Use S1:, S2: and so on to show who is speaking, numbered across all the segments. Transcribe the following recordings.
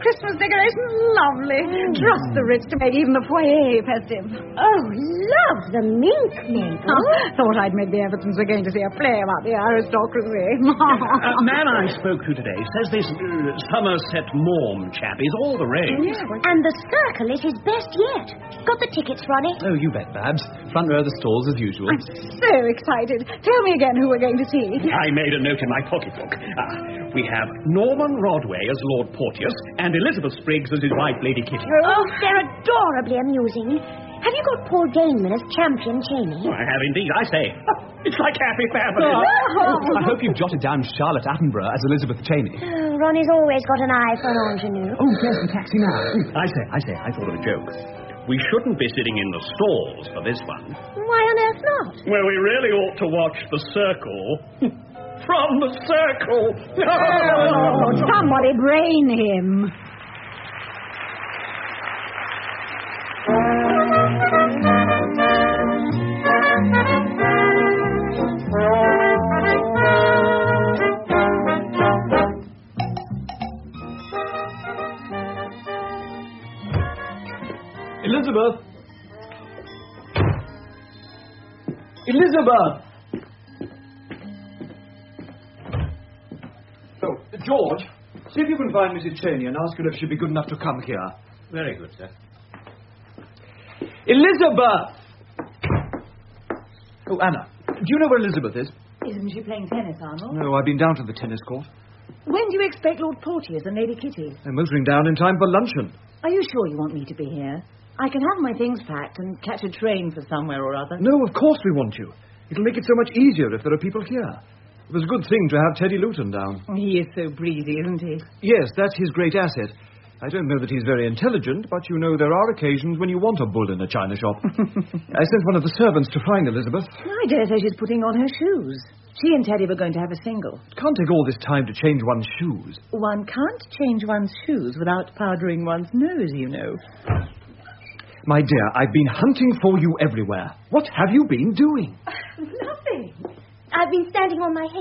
S1: Christmas decorations, lovely. Trust the Ritz to make even the foyer festive.
S2: Oh, love the mink, Mabel.
S1: Thought I'd make the Evertons were going to see a play about the aristocracy.
S3: Man I spoke to today says this Somerset Maugham chap is all the rage.
S2: Yeah, and the circle is his best yet. Got the tickets, Ronnie?
S4: Oh, you bet, Babs. Front row of the stalls as usual.
S1: I'm so excited. Tell me again who we're going to see.
S3: I made a note in my pocketbook. We have Norman Rodway as Lord Porteous and Elizabeth Spriggs as his wife, Lady Kitty.
S2: Oh, they're adorably amusing. Have you got Paul Daneman as Champion Cheney?
S3: I have indeed, I say. It's like Happy Family.
S4: I hope you've jotted down Charlotte Attenborough as Elizabeth Cheney.
S2: Oh, Ronnie's always got an eye for an ingenue.
S4: Oh, there's the taxi now.
S3: I say, I thought of a joke. We shouldn't be sitting in the stalls for this one.
S2: Why on earth not?
S3: Well, we really ought to watch The Circle from the circle.
S1: Oh, somebody brain him.
S4: Elizabeth! Elizabeth! Oh, George, see if you can find Mrs. Cheney and ask her if she'd be good enough to come here.
S3: Very good, sir.
S4: Elizabeth! Oh, Anna, do you know where Elizabeth is?
S1: Isn't she playing tennis, Arnold?
S4: No, I've been down to the tennis court.
S1: When do you expect Lord Porteous and Lady Kitty?
S4: They're motoring down in time for luncheon.
S1: Are you sure you want me to be here? I can have my things packed and catch a train for somewhere or other.
S4: No, of course we want you. It'll make it so much easier if there are people here. It was a good thing to have Teddy Luton down.
S1: He is so breezy, isn't he?
S4: Yes, that's his great asset. I don't know that he's very intelligent, but you know there are occasions when you want a bull in a china shop. I sent one of the servants to find Elizabeth.
S1: I dare say she's putting on her shoes. She and Teddy were going to have a single.
S4: It can't take all this time to change one's shoes.
S1: One can't change one's shoes without powdering one's nose, you know.
S4: My dear, I've been hunting for you everywhere. What have you been doing?
S2: Nothing. I've been standing on my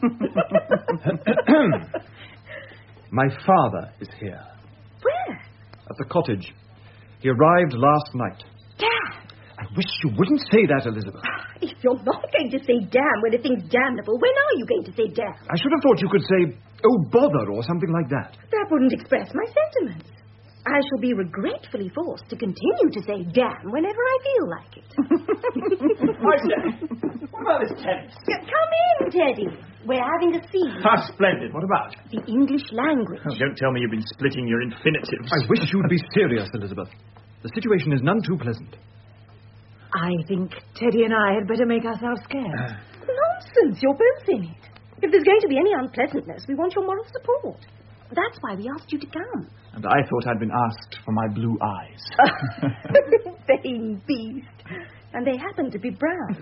S2: head.
S4: My father is here.
S2: Where?
S4: At the cottage. He arrived last night.
S2: Dad!
S4: I wish you wouldn't say that, Elizabeth.
S2: If you're not going to say damn when a thing's damnable, when are you going to say damn?
S4: I should have thought you could say, oh, bother, or something like that.
S2: That wouldn't express my sentiments. I shall be regretfully forced to continue to say damn whenever I feel like it.
S3: I say, what about this tennis?
S2: Come in, Teddy. We're having a scene.
S3: Ah, splendid. What about?
S2: The English language.
S3: Oh, don't tell me you've been splitting your infinitives.
S4: I wish you'd be serious, Elizabeth. The situation is none too pleasant.
S1: I think Teddy and I had better make ourselves scarce.
S2: Nonsense. You're both in it. If there's going to be any unpleasantness, we want your moral support. That's why we asked you to come.
S4: And I thought I'd been asked for my blue eyes.
S2: Vain beast. And they happen to be brown.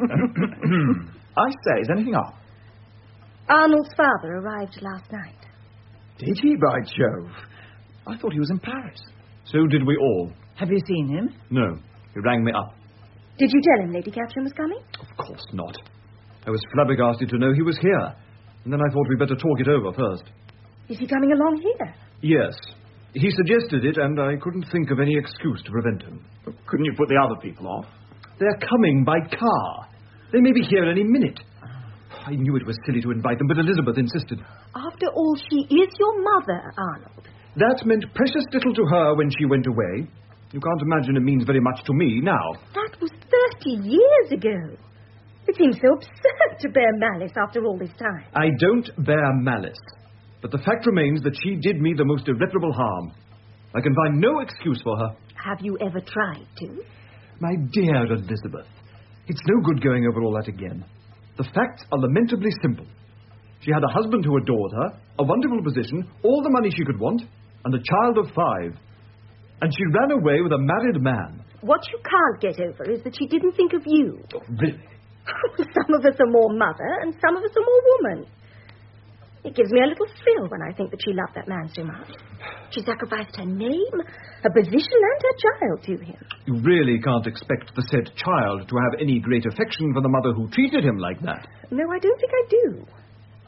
S4: I say, is anything up?
S2: Arnold's father arrived last night.
S4: Did he, by Jove? I thought he was in Paris. So did we all.
S1: Have you seen him?
S4: No, he rang me up.
S2: Did you tell him Lady Catherine was coming?
S4: Of course not. I was flabbergasted to know he was here. And then I thought we'd better talk it over first.
S2: Is he coming along here?
S4: Yes. He suggested it, and I couldn't think of any excuse to prevent him.
S3: Couldn't you put the other people off?
S4: They're coming by car. They may be here any minute. I knew it was silly to invite them, but Elizabeth insisted.
S2: After all, she is your mother, Arnold.
S4: That meant precious little to her when she went away. You can't imagine it means very much to me now.
S2: That was 30 years ago. It seems so absurd to bear malice after all this time.
S4: I don't bear malice. But the fact remains that she did me the most irreparable harm. I can find no excuse for her.
S2: Have you ever tried to?
S4: My dear Elizabeth, it's no good going over all that again. The facts are lamentably simple. She had a husband who adored her, a wonderful position, all the money she could want, and a child of 5. And she ran away with a married man.
S2: What you can't get over is that she didn't think of you.
S4: Oh, really?
S2: Some of us are more mother, and some of us are more woman. It gives me a little thrill when I think that she loved that man so much. She sacrificed her name, her position, and her child to him.
S4: You really can't expect the said child to have any great affection for the mother who treated him like that.
S2: No, I don't think I do.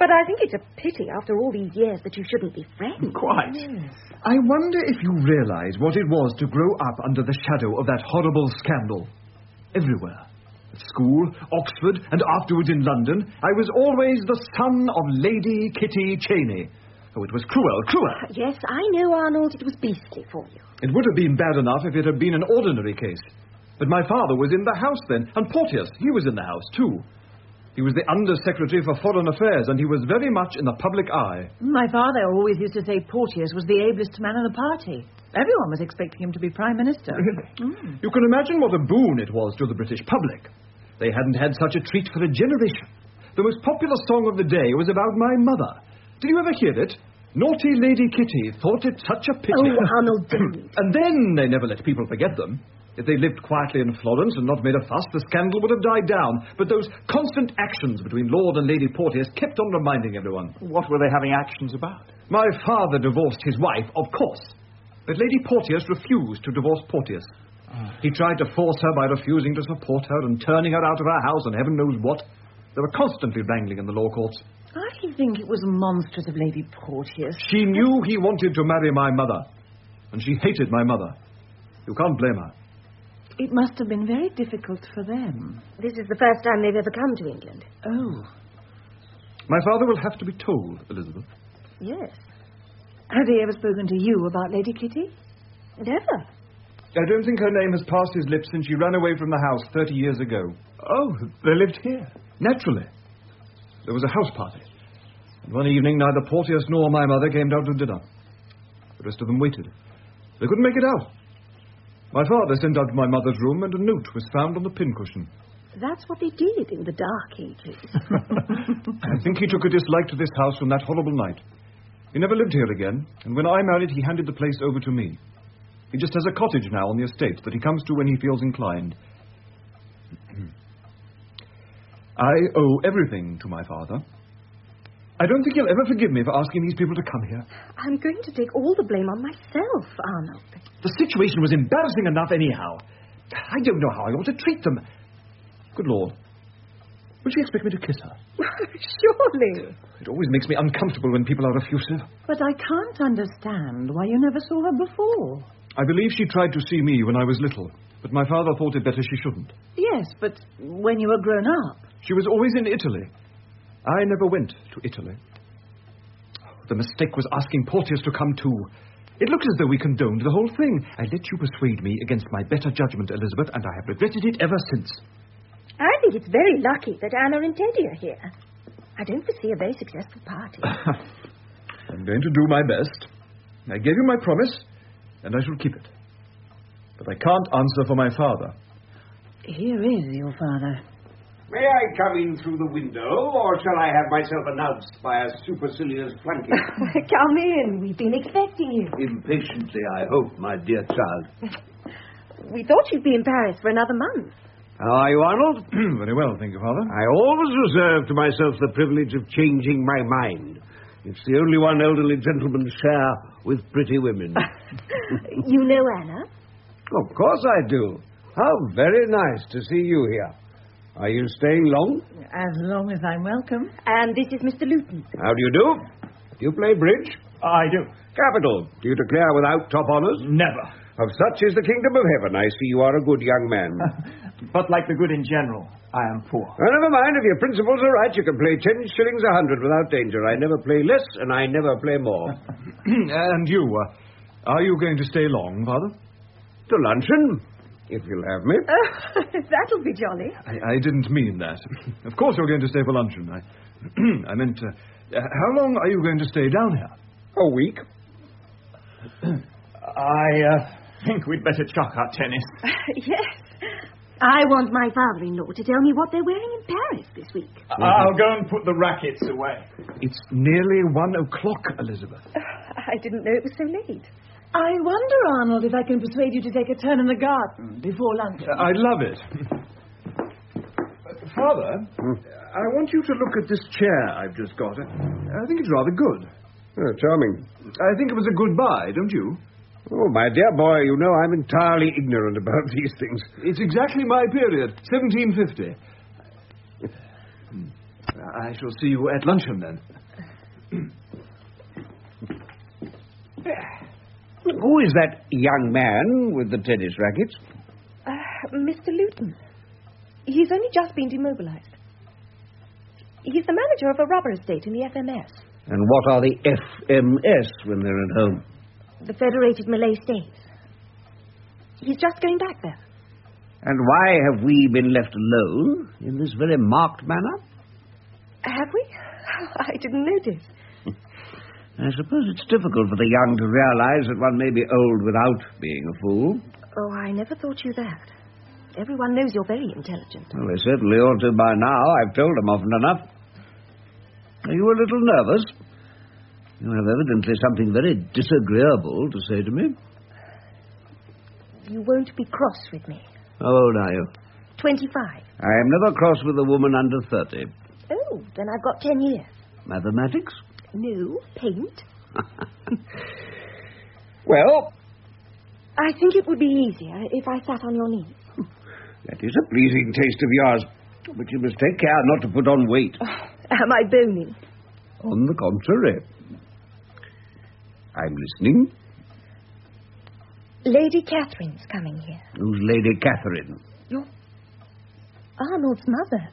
S2: But I think it's a pity after all these years that you shouldn't be friends.
S4: Quite. Yes. I wonder if you realise what it was to grow up under the shadow of that horrible scandal. Everywhere. At school, Oxford, and afterwards in London, I was always the son of Lady Kitty Cheney. Oh, it was cruel.
S2: Yes, I know, Arnold, it was beastly for you.
S4: It would have been bad enough if it had been an ordinary case. But my father was in the house then, and Porteous, he was in the house too. He was the Under-Secretary for Foreign Affairs, and he was very much in the public eye.
S1: My father always used to say Porteous was the ablest man in the party. Everyone was expecting him to be Prime Minister.
S4: Really? You can imagine what a boon it was to the British public. They hadn't had such a treat for a generation. The most popular song of the day was about my mother. Did you ever hear it? Naughty Lady Kitty thought it such a pity.
S2: Oh, Arnold, don't.
S4: And then they never let people forget them. If they lived quietly in Florence and not made a fuss, the scandal would have died down. But those constant actions between Lord and Lady Porteous kept on reminding everyone.
S3: What were they having actions about?
S4: My father divorced his wife, of course. But Lady Porteous refused to divorce Porteous. He tried to force her by refusing to support her and turning her out of her house and heaven knows what. They were constantly wrangling in the law courts.
S1: I think it was monstrous of Lady Porteous.
S4: She knew he wanted to marry my mother, and she hated my mother. You can't blame her.
S1: It must have been very difficult for them.
S2: This is the first time they've ever come to England.
S1: Oh.
S4: My father will have to be told, Elizabeth.
S2: Yes.
S1: Has he ever spoken to you about Lady Kitty?
S2: Never.
S4: I don't think her name has passed his lips since she ran away from the house 30 years ago.
S3: Oh, they lived here?
S4: Naturally. There was a house party. And one evening, neither Porteous nor my mother came down to dinner. The rest of them waited. They couldn't make it out. My father sent out to my mother's room, and a note was found on the pincushion.
S2: That's what they did in the Dark Ages.
S4: I think he took a dislike to this house from that horrible night. He never lived here again, and when I married, he handed the place over to me. He just has a cottage now on the estate that he comes to when he feels inclined. I owe everything to my father. I don't think he'll ever forgive me for asking these people to come here.
S2: I'm going to take all the blame on myself, Arnold.
S4: The situation was embarrassing enough anyhow. I don't know how I ought to treat them. Good Lord. Will she expect me to kiss her?
S2: Surely.
S4: It always makes me uncomfortable when people are effusive.
S1: But I can't understand why you never saw her before.
S4: I believe she tried to see me when I was little, but my father thought it better she shouldn't.
S1: Yes, but when you were grown up.
S4: She was always in Italy. I never went to Italy. The mistake was asking Porteous to come too. It looks as though we condoned the whole thing. I let you persuade me against my better judgment, Elizabeth, and I have regretted it ever since.
S2: I think it's very lucky that Anna and Teddy are here. I don't foresee a very successful party.
S4: I'm going to do my best. I gave you my promise, and I shall keep it. But I can't answer for my father.
S1: Here is your father.
S5: May I come in through the window, or shall I have myself announced by a supercilious flunky?
S2: Come in. We've been expecting you.
S5: Impatiently, I hope, my dear child.
S2: We thought you'd be in Paris for another month.
S5: How are you, Arnold?
S4: Very well, thank you, Father.
S5: I always reserve to myself the privilege of changing my mind. It's the only one elderly gentlemen share with pretty women.
S2: You know Anna?
S5: Of course I do. How very nice to see you here. Are you staying long?
S1: As long as I'm welcome.
S2: And this is Mr. Luton.
S5: How do you do? Do you play bridge?
S3: I do.
S5: Capital. Do you declare without top honours?
S3: Never.
S5: Of such is the kingdom of heaven. I see you are a good young man.
S3: But like the good in general, I am poor.
S5: Well, never mind. If your principles are right, you can play 10 shillings a hundred without danger. I never play less, and I never play more.
S4: And you, are you going to stay long, Father?
S5: To luncheon, if you'll have me.
S2: That'll be jolly.
S4: I didn't mean that. Of course you're going to stay for luncheon. I meant, how long are you going to stay down here?
S5: A week.
S3: I think we'd better chuck our tennis.
S2: Yes. I want my father-in-law to tell me what they're wearing in Paris this week.
S3: I'll go and put the rackets away.
S4: It's nearly 1 o'clock, Elizabeth.
S2: I didn't know it was so late.
S1: I wonder, Arnold, if I can persuade you to take a turn in the garden before lunch.
S4: I'd love it. Father, I want you to look at this chair I've just got. I think it's rather good.
S5: Oh, charming.
S4: I think it was a good buy, don't you?
S5: Oh, my dear boy, you know I'm entirely ignorant about these things.
S4: It's exactly my period, 1750. I shall see you at luncheon, then.
S5: Who is that young man with the tennis rackets?
S2: Mr. Luton. He's only just been demobilized. He's the manager of a rubber estate in the FMS.
S5: And what are the FMS when they're at home?
S2: The Federated Malay States. He's just going back there.
S5: And why have we been left alone in this very marked manner?
S2: Have we? I didn't notice.
S5: I suppose it's difficult for the young to realize that one may be old without being a fool.
S2: Oh, I never thought you that. Everyone knows you're very intelligent.
S5: Well, they certainly ought to by now. I've told them often enough. Are you a little nervous? You have evidently something very disagreeable to say to me.
S2: You won't be cross with me.
S5: How old are you?
S2: 25.
S5: I am never cross with a woman under 30.
S2: Oh, then I've got 10 years.
S5: Mathematics?
S2: No, paint.
S5: Well,
S2: I think it would be easier if I sat on your knees.
S5: that is a pleasing taste of yours. But you must take care not to put on weight.
S2: Am I bony?
S5: On the contrary. I'm listening.
S2: Lady Catherine's coming here.
S5: Who's Lady Catherine?
S2: Your Arnold's mother.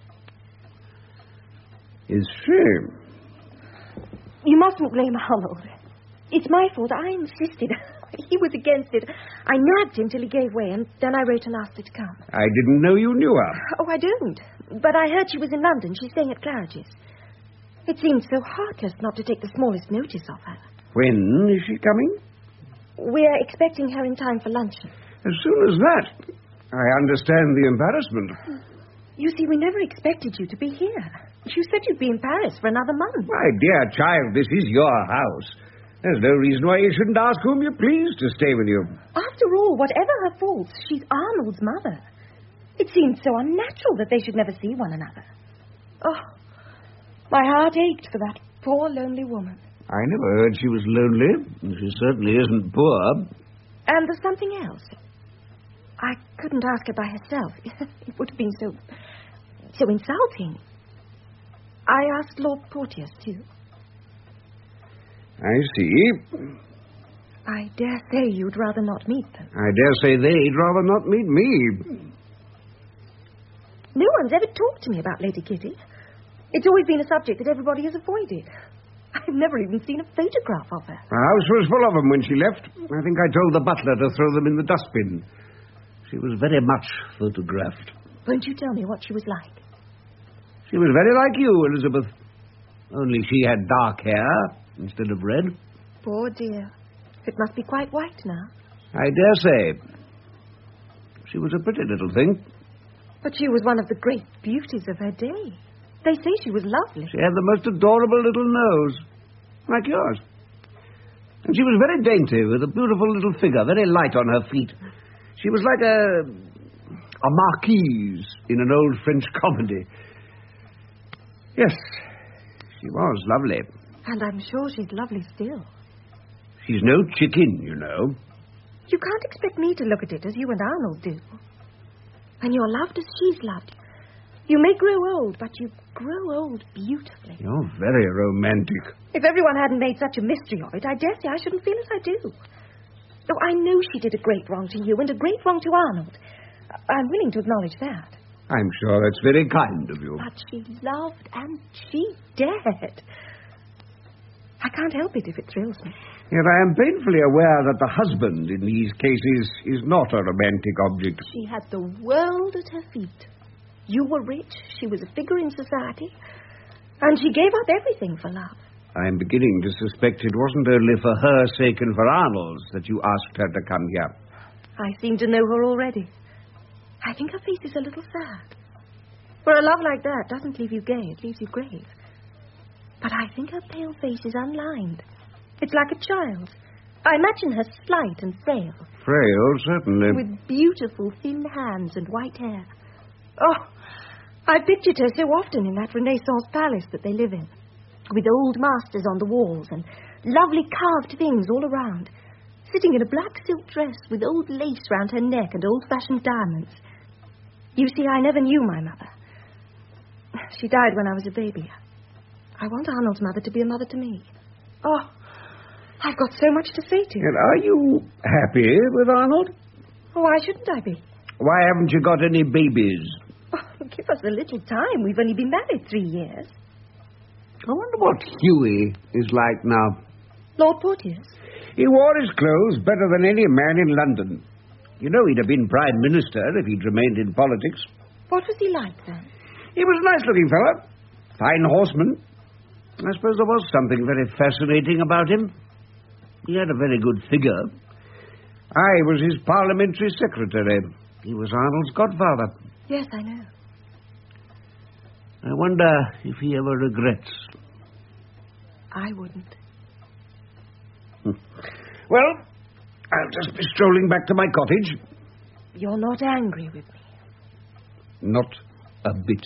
S5: Is she?
S2: You mustn't blame Arnold. It's my fault. I insisted. He was against it. I nagged him till he gave way, and then I wrote and asked her to come.
S5: I didn't know you knew her.
S2: Oh, I don't. But I heard she was in London. She's staying at Claridge's. It seems so heartless not to take the smallest notice of her.
S5: When is she coming?
S2: We're expecting her in time for luncheon.
S5: As soon as that. I understand the embarrassment.
S2: You see, we never expected you to be here. You said you'd be in Paris for another month.
S5: My dear child, this is your house. There's no reason why you shouldn't ask whom you please to stay with you.
S2: After all, whatever her faults, she's Arnold's mother. It seems so unnatural that they should never see one another. Oh, my heart ached for that poor, lonely woman.
S5: I never heard she was lonely. She certainly isn't poor.
S2: And there's something else. I couldn't ask her by herself. It would have been so insulting. I asked Lord Porteous, too.
S5: I see.
S2: I dare say you'd rather not meet them.
S5: I dare say they'd rather not meet me.
S2: No one's ever talked to me about Lady Kitty. It's always been a subject that everybody has avoided. I've never even seen a photograph of her.
S5: The house was full of them when she left. I think I told the butler to throw them in the dustbin. She was very much photographed.
S2: Won't you tell me what she was like?
S5: She was very like you, Elizabeth. Only she had dark hair instead of red.
S2: Poor dear. It must be quite white now.
S5: I dare say. She was a pretty little thing.
S2: But she was one of the great beauties of her day. They say she was lovely.
S5: She had the most adorable little nose, like yours. And she was very dainty, with a beautiful little figure, very light on her feet. She was like a marquise in an old French comedy. Yes, she was lovely.
S2: And I'm sure she's lovely still.
S5: She's no chicken, you know.
S2: You can't expect me to look at it as you and Arnold do. And you're loved as she's loved. You may grow old, but you grow old beautifully.
S5: You're very romantic.
S2: If everyone hadn't made such a mystery of it, I dare say I shouldn't feel as I do. Oh, I know she did a great wrong to you and a great wrong to Arnold. I'm willing to acknowledge that.
S5: I'm sure that's very kind of you.
S2: But she loved and she dared. I can't help it if it thrills me.
S5: Yet I am painfully aware that the husband in these cases is not a romantic object.
S2: She had the world at her feet. You were rich, she was a figure in society, and she gave up everything for love.
S5: I'm beginning to suspect it wasn't only for her sake and for Arnold's that you asked her to come here.
S2: I seem to know her already. I think her face is a little sad. For a love like that doesn't leave you gay, it leaves you grave. But I think her pale face is unlined. It's like a child's. I imagine her slight and frail.
S5: Frail, certainly.
S2: With beautiful thin hands and white hair. Oh, I pictured her so often in that Renaissance palace that they live in, with old masters on the walls and lovely carved things all around, sitting in a black silk dress with old lace round her neck and old-fashioned diamonds. You see, I never knew my mother. She died when I was a baby. I want Arnold's mother to be a mother to me. Oh, I've got so much to say to you.
S5: And are you happy with Arnold?
S2: Oh, why shouldn't I be?
S5: Why haven't you got any babies?
S2: Oh, give us a little time. We've only been married 3 years.
S5: I wonder what Hughie is like now.
S2: Lord Porteous?
S5: He wore his clothes better than any man in London. You know he'd have been Prime Minister if he'd remained in politics.
S2: What was he like, then?
S5: He was a nice-looking fellow. Fine horseman. I suppose there was something very fascinating about him. He had a very good figure. I was his parliamentary secretary. He was Arnold's godfather.
S2: Yes, I know.
S5: I wonder if he ever regrets.
S2: I wouldn't.
S5: Well, I'll just be strolling back to my cottage.
S2: You're not angry with me?
S5: Not a bit.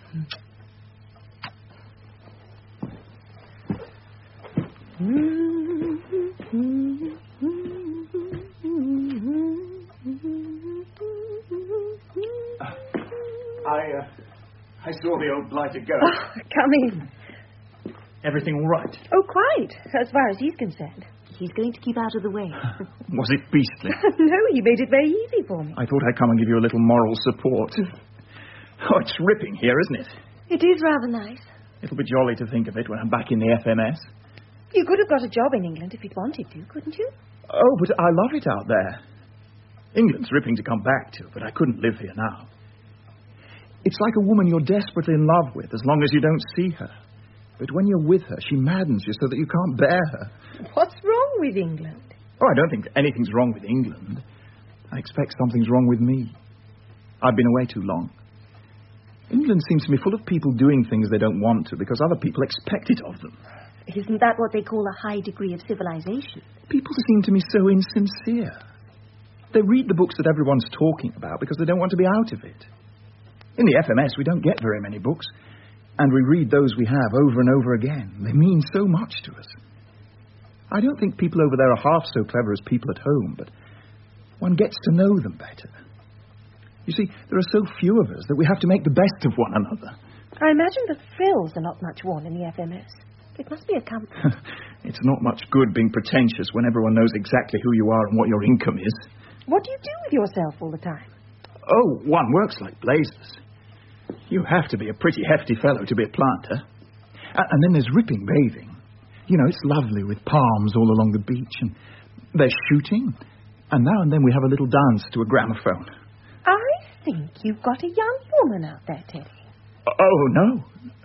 S3: I saw the old blighter go.
S2: Oh, come in.
S3: Everything all right?
S2: Oh, quite, as far as he's concerned.
S1: He's going to keep out of the way.
S3: Was it beastly?
S2: No, he made it very easy for me.
S3: I thought I'd come and give you a little moral support. Oh, it's ripping here, isn't it?
S2: It is rather nice.
S3: It'll be jolly to think of it when I'm back in the FMS.
S2: You could have got a job in England if you'd wanted to, couldn't you?
S3: Oh, but I love it out there. England's ripping to come back to, but I couldn't live here now. It's like a woman you're desperately in love with as long as you don't see her. But when you're with her, she maddens you so that you can't bear her.
S2: What's wrong with England?
S3: Oh, I don't think anything's wrong with England. I expect something's wrong with me. I've been away too long. England seems to me full of people doing things they don't want to because other people expect it of them.
S2: Isn't that what they call a high degree of civilization?
S3: People seem to me so insincere. They read the books that everyone's talking about because they don't want to be out of it. In the FMS, we don't get very many books, and we read those we have over and over again. They mean so much to us. I don't think people over there are half so clever as people at home, but one gets to know them better. You see, there are so few of us that we have to make the best of one another.
S2: I imagine the frills are not much worn in the FMS. It must be a comfort.
S3: It's not much good being pretentious when everyone knows exactly who you are and what your income is.
S2: What do you do with yourself all the time?
S3: Oh, one works like blazes. You have to be a pretty hefty fellow to be a planter. And then there's ripping bathing. You know, it's lovely with palms all along the beach, and there's shooting. And now and then we have a little dance to a gramophone.
S2: I think you've got a young woman out there, Teddy.
S3: Oh, no.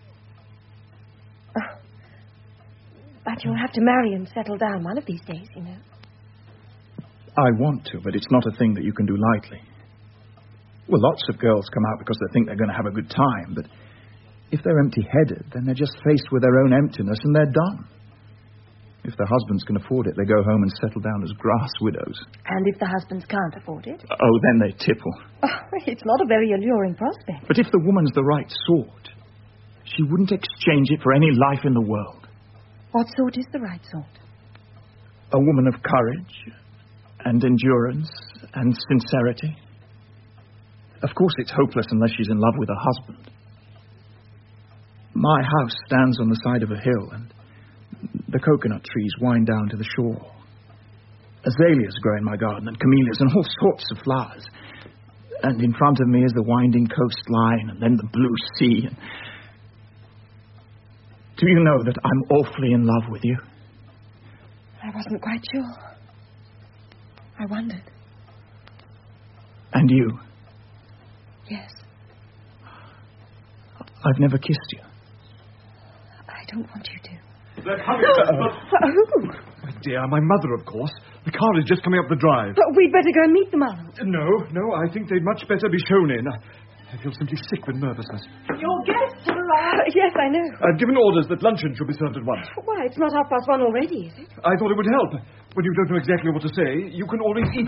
S2: But you'll have to marry and settle down one of these days, you know.
S3: I want to, but it's not a thing that you can do lightly. Well, lots of girls come out because they think they're going to have a good time, but if they're empty-headed, then they're just faced with their own emptiness and they're done. If their husbands can afford it, they go home and settle down as grass widows.
S2: And if the husbands can't afford it?
S3: Oh, then they tipple.
S2: Oh, it's not a very alluring prospect.
S3: But if the woman's the right sort, she wouldn't exchange it for any life in the world.
S2: What sort is the right sort?
S3: A woman of courage and endurance and sincerity. Of course, it's hopeless unless she's in love with her husband. My house stands on the side of a hill, and the coconut trees wind down to the shore. Azaleas grow in my garden, and camellias, and all sorts of flowers. And in front of me is the winding coastline, and then the blue sea. And do you know that I'm awfully in love with you?
S2: I wasn't quite sure. I wondered.
S3: And you?
S2: Yes.
S3: I've never kissed you.
S2: I don't want you to.
S4: They're coming.
S2: Who?
S4: My dear, my mother, of course. The car is just coming up the drive.
S2: But we'd better go and meet them, Arnold.
S4: No, I think they'd much better be shown in. I feel simply sick with nervousness.
S1: Your guests have arrived.
S2: Yes, I know.
S4: I've given orders that luncheon should be served at once.
S2: Why, it's not 1:30 already, is it?
S4: I thought it would help. When you don't know exactly what to say, you can always eat.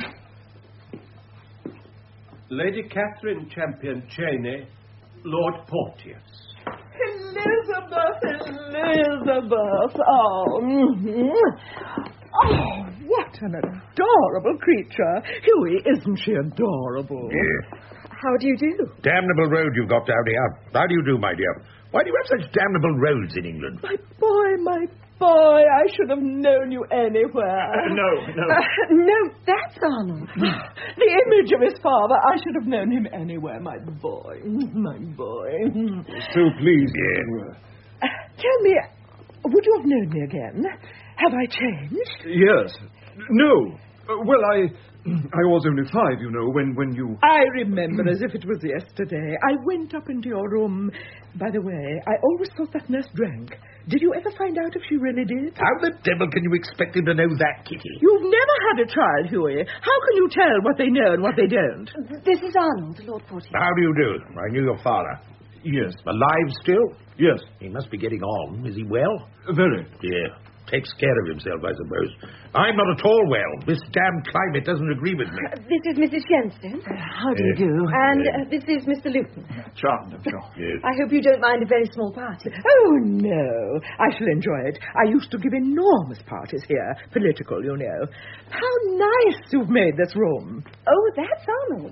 S6: Lady Catherine Champion Cheney, Lord Porteous.
S1: Elizabeth! Oh, oh, what an adorable creature. Hughie, isn't she adorable?
S6: Yeah.
S2: How do you do?
S6: Damnable road you've got down here. How do you do, my dear?
S7: Why do you have such damnable roads in England?
S8: My boy, I should have known you anywhere.
S3: No.
S2: No, that's Arnold.
S8: The image of his father, I should have known him anywhere, my boy. My boy.
S5: So pleased.
S7: Yeah.
S8: Tell me, would you have known me again? Have I changed?
S4: Yes. No. Well, I was only 5, you know, when you...
S8: I remember as if it was yesterday. I went up into your room. By the way, I always thought that nurse drank. Did you ever find out if she really did?
S7: How the devil can you expect him to know that, Kitty?
S8: You've never had a child, Hughie. How can you tell what they know and what they don't?
S2: This is Arnold, Lord Portier.
S7: How do you do? I knew your father.
S4: Yes.
S7: Alive still?
S4: Yes.
S7: He must be getting on. Is he well?
S4: Very.
S7: Yeah. Takes care of himself, I suppose. I'm not at all well. This damn climate doesn't agree with me.
S2: This is Mrs. Jensen.
S1: How do you do?
S2: And this is Mr. Luton.
S3: Charmed, I'm sure.
S7: Yes.
S2: I hope you don't mind a very small party.
S8: Oh, no. I shall enjoy it. I used to give enormous parties here. Political, you know. How nice you've made this room.
S2: Oh, that's Arnold.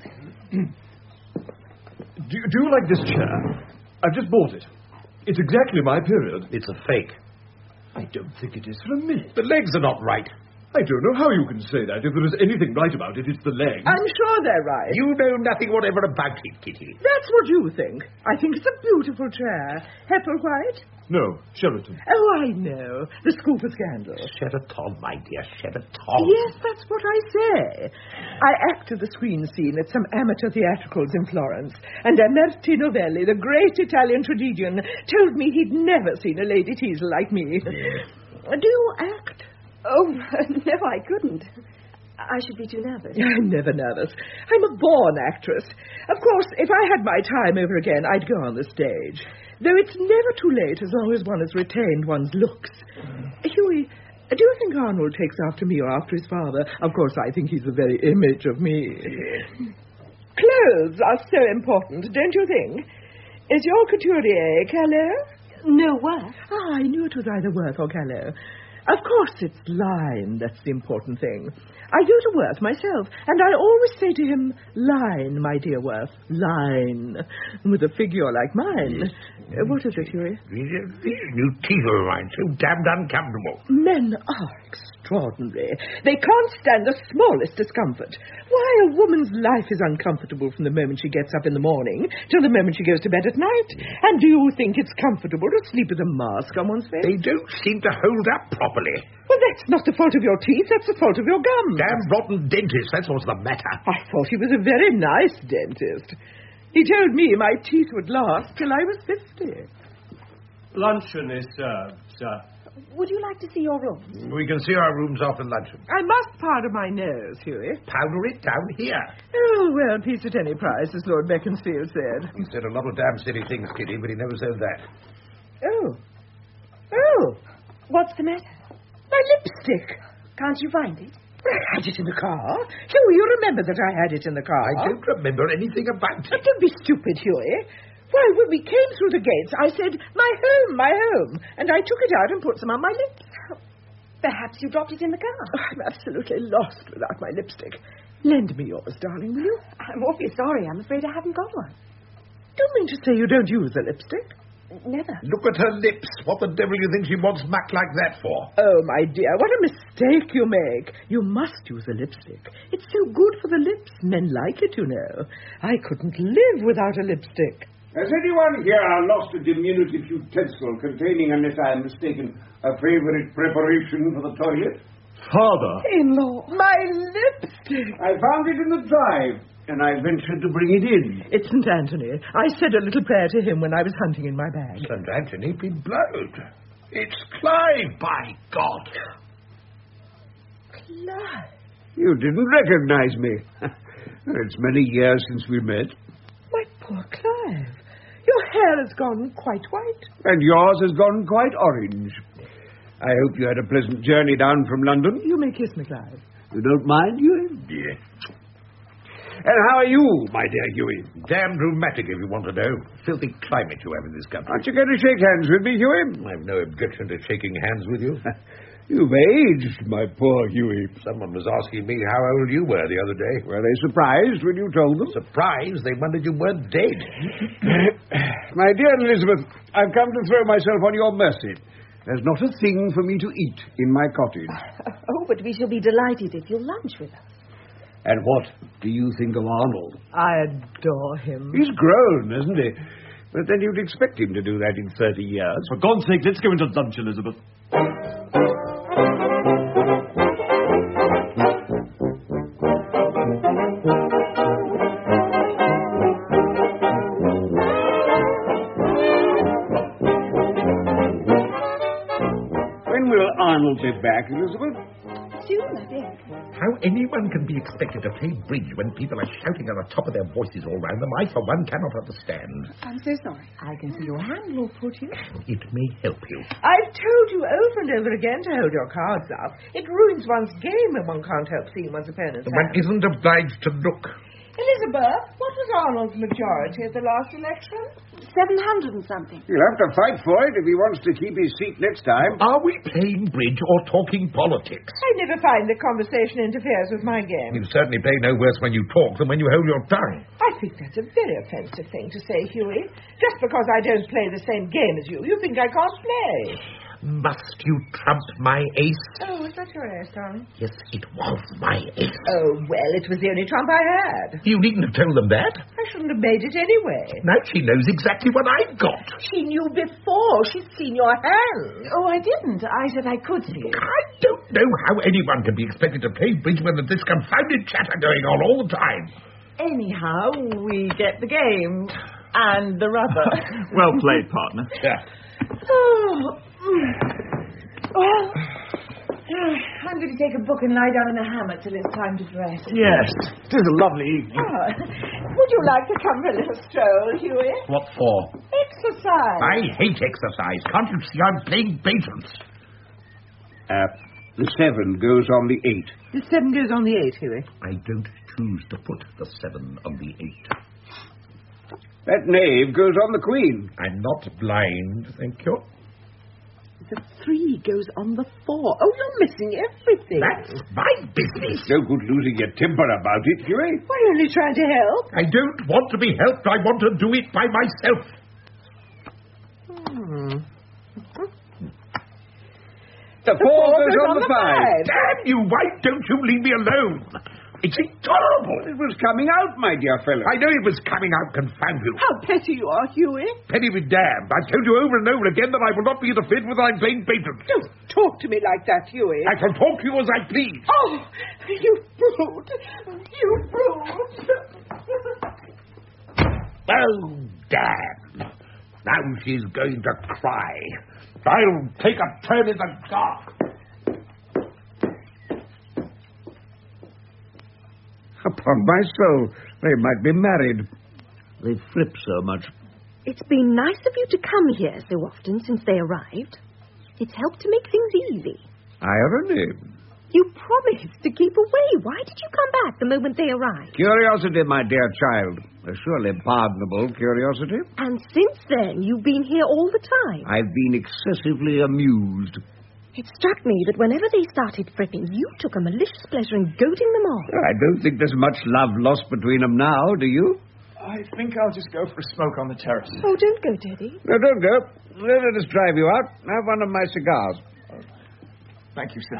S4: Do you like this chair? I've just bought it. It's exactly my period.
S7: It's a fake.
S4: I don't think it is for a minute.
S7: The legs are not right.
S4: I don't know how you can say that. If there is anything right about it, it's the legs.
S8: I'm sure they're right.
S7: You know nothing whatever about it, Kitty.
S8: That's what you think. I think it's a beautiful chair. Hepplewhite?
S4: No, Sheraton.
S8: Oh, I know. The Scooper scandal.
S7: Sheraton, my dear, Sheraton.
S8: Yes, that's what I say. I acted the screen scene at some amateur theatricals in Florence, and Amerti Novelli, the great Italian tragedian, told me he'd never seen a lady teasel like me.
S7: Yes.
S8: Do you act?
S2: Oh, no, I couldn't. I should be too nervous.
S8: I'm never nervous. I'm a born actress. Of course, if I had my time over again, I'd go on the stage. Though it's never too late as long as one has retained one's looks. Hughie, do you think Arnold takes after me or after his father? Of course, I think he's the very image of me. Clothes are so important, don't you think? Is your couturier Calais?
S2: No work.
S8: I knew it was either Worth or Calais. Of course, it's line that's the important thing. I go to Worth myself, and I always say to him, line, my dear Worth, line, with a figure like mine. What is it, Hughie?
S7: These new teeth of mine, so damned uncomfortable.
S8: Men are extraordinary. They can't stand the smallest discomfort. Why, a woman's life is uncomfortable from the moment she gets up in the morning till the moment she goes to bed at night. And do you think it's comfortable to sleep with a mask on one's face?
S7: They don't seem to hold up properly.
S8: Well, that's not the fault of your teeth, that's the fault of your gums.
S7: Damn rotten dentist, that's what's the matter.
S8: I thought he was a very nice dentist. He told me my teeth would last till I was 50.
S6: Luncheon is served, sir.
S2: Would you like to see your room?
S7: We can see our rooms after luncheon.
S8: I must powder my nose, Hughie.
S7: Powder it down here.
S8: Oh, well, peace at any price, as Lord Beaconsfield said.
S7: He said a lot of damn silly things, Kitty, but he never said that.
S8: Oh,
S2: What's the matter?
S8: my lipstick.
S2: Can't you find it?
S8: I had it in the car. Hughie, you remember that I had it in the car.
S7: I don't remember anything about
S8: But
S7: it.
S8: don't be stupid, Hughie. Why, when we came through the gates, I said, my home, and I took it out and put some on my lips.
S2: Perhaps you dropped it in the car.
S8: Oh, I'm absolutely lost without my lipstick. Lend me yours, darling, will you?
S2: I'm awfully sorry. I'm afraid I haven't got one.
S8: Don't mean to say you don't use a lipstick.
S2: Never.
S7: Look at her lips. What the devil do you think she wants muck like that for?
S8: Oh, my dear, what a mistake you make. You must use a lipstick. It's so good for the lips. Men like it, you know. I couldn't live without a lipstick.
S5: Has anyone here lost a diminutive utensil containing, unless I am mistaken, a favorite preparation for the toilet?
S4: Father!
S8: In-law. My lipstick.
S5: I found it in the drive, and I ventured to bring it in.
S8: It's St. Anthony. I said a little prayer to him when I was hunting in my bag.
S7: St. Anthony be blowed. It's Clive, by God.
S8: Clive.
S5: You didn't recognize me. It's many years since we met.
S8: My poor Clive. Your hair has gone quite white.
S5: And yours has gone quite orange. I hope you had a pleasant journey down from London.
S8: You may kiss me, Clive.
S5: You don't mind, Hughie?
S7: Yes.
S5: And how are you, my dear Hughie?
S7: Damned rheumatic, if you want to know. Filthy climate you have in this country.
S5: Aren't you going to shake hands with me, Hughie?
S7: I've no objection to shaking hands with you.
S5: You've aged, my poor Hughie.
S7: Someone was asking me how old you were the other day.
S5: Were they surprised when you told them?
S7: Surprised? They wondered you weren't dead.
S5: My dear Elizabeth, I've come to throw myself on your mercy. There's not a thing for me to eat in my cottage.
S2: Oh, but we shall be delighted if you'll lunch with us.
S5: And what do you think of Arnold?
S8: I adore him.
S5: He's grown, isn't he? But then you'd expect him to do that in 30 years.
S4: For God's sake, let's go into lunch, Elizabeth.
S5: When will Arnold be back, Elizabeth?
S2: Soon, I think.
S7: How anyone can be expected to play bridge when people are shouting at the top of their voices all round them, I, for one, cannot understand.
S1: I'm so sorry. I can see your hand, Lord Porteous.
S7: It may help you.
S8: I've told you over and over again to hold your cards up. It ruins one's game when one can't help seeing one's opponent's
S7: One
S8: hand.
S7: isn't obliged to look.
S8: Elizabeth, what was Arnold's majority at the last election?
S1: 700 and something.
S5: He'll have to fight for it if he wants to keep his seat next time.
S7: Are we playing bridge or talking politics?
S8: I never find that conversation interferes with my game.
S7: You certainly play no worse when you talk than when you hold your tongue.
S8: I think that's a very offensive thing to say, Hughie. Just because I don't play the same game as you think I can't play.
S7: Must you trump my ace?
S8: Oh, was that your ace, darling?
S7: Yes, it was my ace.
S8: Oh, well, it was the only trump I had.
S7: You needn't have told them that.
S8: I shouldn't have made it anyway.
S7: Now she knows exactly what I've got.
S8: She knew before. She's seen your hand.
S1: Oh, I didn't. I said I could see it.
S7: I don't know how anyone can be expected to play bridge when there's this confounded chatter going on all the time.
S1: Anyhow, we get the game. And the rubber.
S3: Well played, partner.
S7: Yeah.
S1: Oh. Well, I'm going to take a book and lie down in a hammock till it's time to dress.
S3: Yes, it is a lovely evening.
S8: Would you like to come for a little stroll, Hughie?
S7: What for?
S8: Exercise.
S7: I hate exercise. Can't you see I'm playing patience?
S5: The 7 goes on the 8.
S8: The 7 goes on the 8, Hughie.
S7: I don't choose to put the 7 on the 8.
S5: That knave goes on the Queen.
S7: I'm not blind, thank you.
S8: The 3 goes on the 4. Oh, you're missing everything.
S7: That's my business.
S5: No good losing your temper about it, Hughie.
S8: We're only trying to help.
S7: I don't want to be helped. I want to do it by myself.
S5: The 4 goes on the 5.
S7: Damn you, why don't you leave me alone? It's intolerable.
S5: It was coming out, my dear fellow.
S7: I know it was coming out, confound you.
S8: How petty you are, Hughie.
S7: Penny be damned. I've told you over and over again that I will not be interfered with when I'm playing patron.
S8: Don't talk to me like that, Hughie.
S7: I shall talk to you as I please.
S8: Oh, you brute. You brute.
S7: Oh, damn. Now she's going to cry. I'll take a turn in the dark.
S5: Upon my soul, they might be married. They flip so much.
S2: It's been nice of you to come here so often since they arrived. It's helped to make things easy.
S5: Irony.
S2: You promised to keep away. Why did you come back the moment they arrived?
S5: Curiosity, my dear child. A surely pardonable curiosity.
S2: And since then, you've been here all the time.
S5: I've been excessively amused.
S2: It struck me that whenever they started fripping, you took a malicious pleasure in goading them on.
S5: I don't think there's much love lost between them now, do you?
S3: I think I'll just go for a smoke on the terrace.
S2: Oh, don't go, Teddy.
S5: No, don't go. Let us drive you out. Have one of my cigars.
S3: Thank you, sir.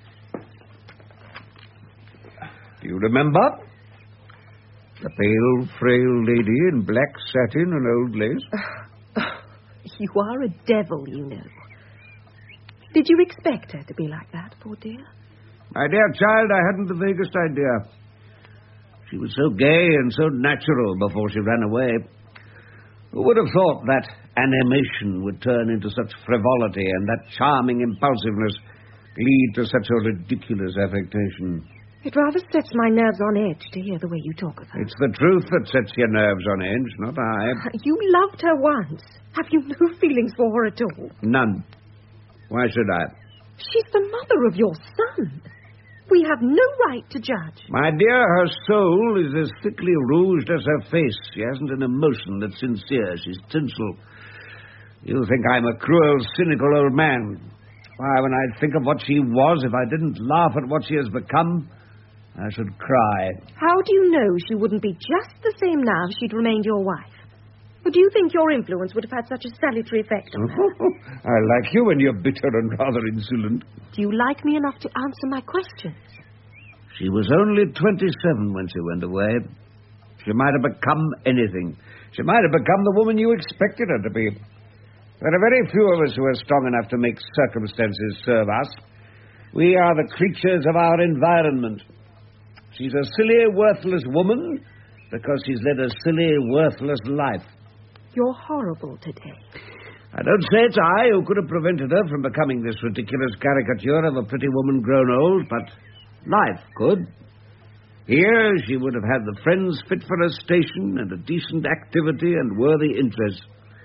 S5: Do you remember? The pale, frail lady in black satin and old lace?
S2: You are a devil, you know. Did you expect her to be like that, poor dear?
S5: My dear child, I hadn't the vaguest idea. She was so gay and so natural before she ran away. Who would have thought that animation would turn into such frivolity and that charming impulsiveness lead to such a ridiculous affectation?
S2: It rather sets my nerves on edge to hear the way you talk of her.
S5: It's the truth that sets your nerves on edge, not I.
S2: You loved her once. Have you no feelings for her at all?
S5: None. Why should I?
S2: She's the mother of your son. We have no right to judge.
S5: My dear, her soul is as thickly rouged as her face. She hasn't an emotion that's sincere. She's tinsel. You think I'm a cruel, cynical old man. Why, when I think of what she was, if I didn't laugh at what she has become, I should cry.
S2: How do you know she wouldn't be just the same now if she'd remained your wife? Or do you think your influence would have had such a salutary effect on her?
S5: I like you when you're bitter and rather insolent.
S2: Do you like me enough to answer my questions?
S5: She was only 27 when she went away. She might have become anything. She might have become the woman you expected her to be. There are very few of us who are strong enough to make circumstances serve us. We are the creatures of our environment. She's a silly, worthless woman because she's led a silly, worthless life.
S2: You're horrible today.
S5: I don't say it's I who could have prevented her from becoming this ridiculous caricature of a pretty woman grown old, but life could. Here she would have had the friends fit for her station and a decent activity and worthy interest.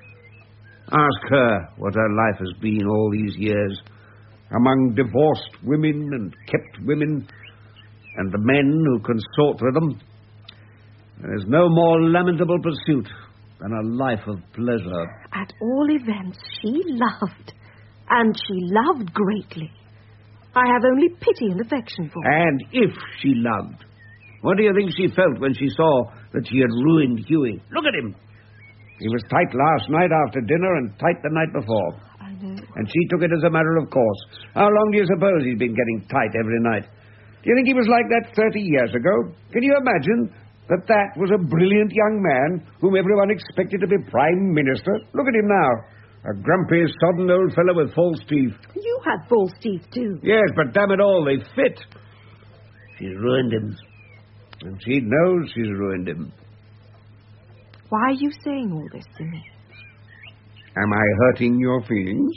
S5: Ask her what her life has been all these years, among divorced women and kept women, and the men who consort with them. There is no more lamentable pursuit than a life of pleasure.
S2: At all events, she loved, and she loved greatly. I have only pity and affection for her.
S5: And if she loved, what do you think she felt when she saw that she had ruined Hughie? Look at him. He was tight last night after dinner and tight the night before.
S2: I know.
S5: And she took it as a matter of course. How long do you suppose he's been getting tight every night? Do you think he was like that 30 years ago? Can you imagine that was a brilliant young man whom everyone expected to be Prime Minister? Look at him now. A grumpy, sodden old fellow with false teeth.
S2: You had false teeth, too.
S5: Yes, but damn it all, they fit. She's ruined him. And she knows she's ruined him.
S2: Why are you saying all this to me?
S5: Am I hurting your feelings?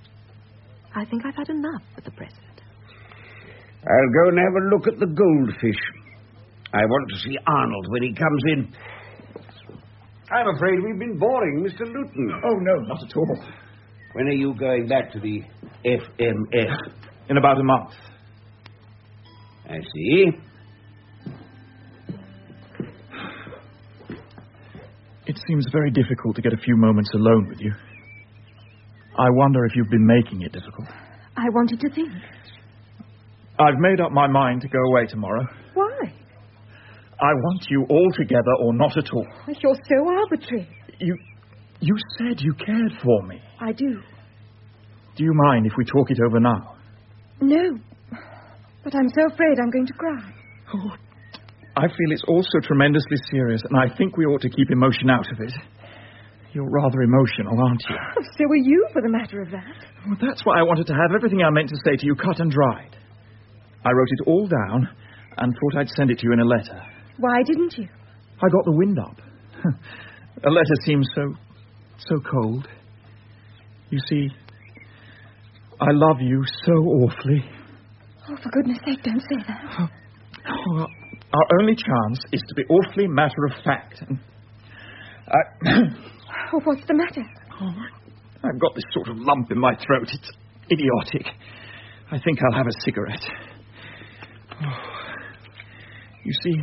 S2: I think I've had enough for the present.
S5: I'll go and have a look at the goldfish. I want to see Arnold when he comes in. I'm afraid we've been boring, Mr. Luton.
S3: Oh, no, not at all.
S5: When are you going back to the FMF?
S3: In about a month.
S5: I see.
S3: It seems very difficult to get a few moments alone with you. I wonder if you've been making it difficult.
S2: I wanted to think.
S3: I've made up my mind to go away tomorrow.
S2: Why?
S3: I want you all together or not at all.
S2: You're so arbitrary.
S3: You said you cared for me.
S2: I do.
S3: Do you mind if we talk it over now?
S2: No. But I'm so afraid I'm going to cry.
S3: Oh, I feel it's all so tremendously serious, and I think we ought to keep emotion out of it. You're rather emotional, aren't you?
S2: Oh, so are you, for the matter of that.
S3: Well, that's why I wanted to have everything I meant to say to you cut and dried. I wrote it all down and thought I'd send it to you in a letter.
S2: Why didn't you?
S3: I got the wind up. A letter seems so cold. You see, I love you so awfully.
S2: Oh, for goodness sake, don't say that.
S3: Oh, our only chance is to be awfully matter-of-fact.
S2: Oh, what's the matter?
S3: Oh, I've got this sort of lump in my throat. It's idiotic. I think I'll have a cigarette. Oh, you see,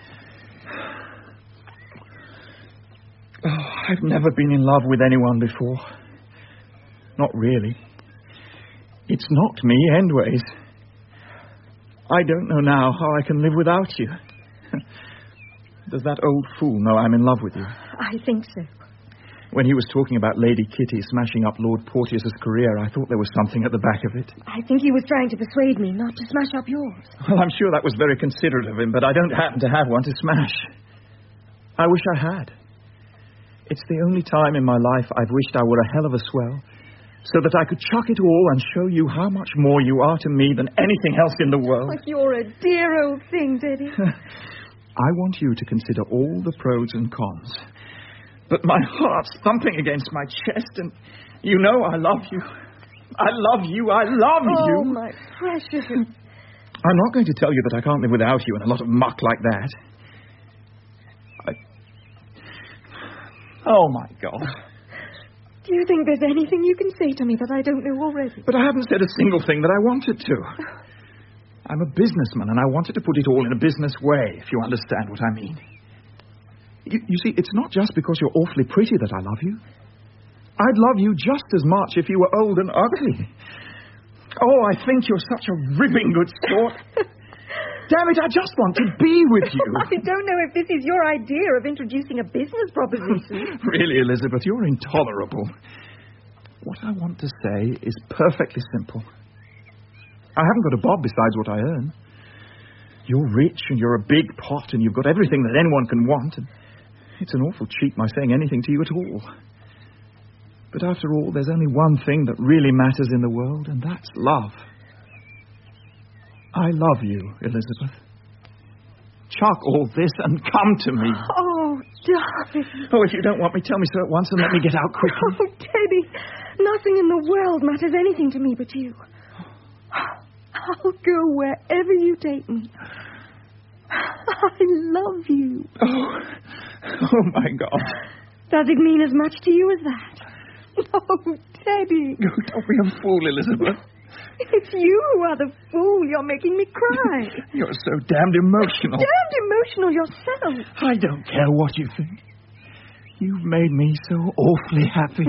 S3: I've never been in love with anyone before. Not really. It's not me, anyways. I don't know now how I can live without you. Does that old fool know I'm in love with you?
S2: I think so.
S3: When he was talking about Lady Kitty smashing up Lord Porteous's career, I thought there was something at the back of it.
S2: I think he was trying to persuade me not to smash up yours.
S3: Well, I'm sure that was very considerate of him, but I don't happen to have one to smash. I wish I had. It's the only time in my life I've wished I were a hell of a swell, so that I could chuck it all and show you how much more you are to me than anything else in the world.
S2: Oh, you're a dear old thing, Daddy.
S3: I want you to consider all the pros and cons. But my heart's thumping against my chest, and you know I love you. I love you. I love you.
S2: Oh, my precious.
S3: I'm not going to tell you that I can't live without you in a lot of muck like that. Oh, my God.
S2: Do you think there's anything you can say to me that I don't know already?
S3: But I haven't said a single thing that I wanted to. I'm a businessman, and I wanted to put it all in a business way, if you understand what I mean. You see, it's not just because you're awfully pretty that I love you. I'd love you just as much if you were old and ugly. Oh, I think you're such a ripping good sport. Damn it, I just want to be with you.
S2: I don't know if this is your idea of introducing a business proposition.
S3: Really, Elizabeth, you're intolerable. What I want to say is perfectly simple. I haven't got a bob besides what I earn. You're rich and you're a big pot and you've got everything that anyone can want. And it's an awful cheat my saying anything to you at all. But after all, there's only one thing that really matters in the world, and that's love. I love you, Elizabeth. Chuck all this and come to me.
S2: Oh, darling.
S3: Oh, if you don't want me, tell me so at once and let me get out quickly.
S2: Oh, Teddy, nothing in the world matters anything to me but you. I'll go wherever you take me. I love you.
S3: Oh, my God.
S2: Does it mean as much to you as that? Oh, Teddy.
S3: Don't be a fool, Elizabeth.
S2: It's you who are the fool. You're making me cry.
S3: You're so damned emotional.
S2: Damned emotional yourself.
S3: I don't care what you think. You've made me so awfully happy.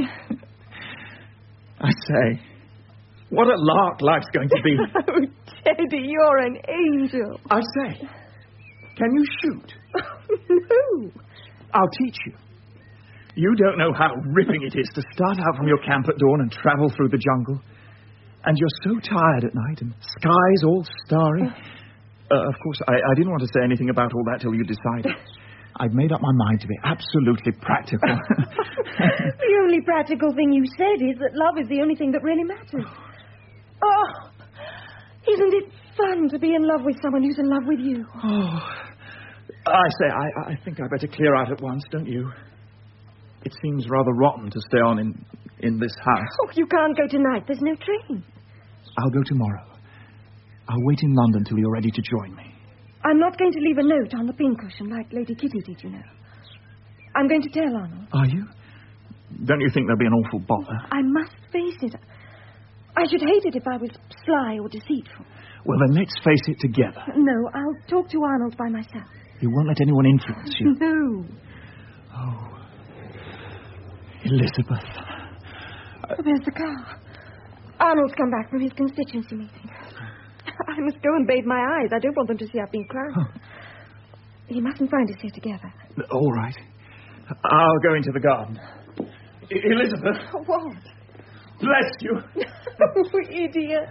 S3: I say, what a lark life's going to be.
S2: Oh, Teddy, you're an angel.
S3: I say, can you shoot?
S2: No.
S3: I'll teach you. You don't know how ripping it is to start out from your camp at dawn and travel through the jungle. And you're so tired at night and skies all starry. Of course, I didn't want to say anything about all that till you decided. I've made up my mind to be absolutely practical.
S2: The only practical thing you said is that love is the only thing that really matters. Oh, isn't it fun to be in love with someone who's in love with you?
S3: Oh, I say, I think I better clear out at once, don't you? It seems rather rotten to stay on in this house.
S2: Oh, you can't go tonight. There's no train.
S3: I'll go tomorrow. I'll wait in London till you're ready to join me.
S2: I'm not going to leave a note on the pincushion like Lady Kitty did, you know. I'm going to tell Arnold.
S3: Are you? Don't you think there'll be an awful bother?
S2: I must face it. I should hate it if I was sly or deceitful.
S3: Well, then let's face it together.
S2: No, I'll talk to Arnold by myself.
S3: You won't let anyone influence you?
S2: No.
S3: Oh. Elizabeth.
S2: There's the car. Arnold's come back from his constituency meeting. I must go and bathe my eyes. I don't want them to see I've been crying.
S3: Oh.
S2: He mustn't find us here together.
S3: All right. I'll go into the garden. Elizabeth.
S2: What?
S3: Bless you.
S2: Oh, idiot.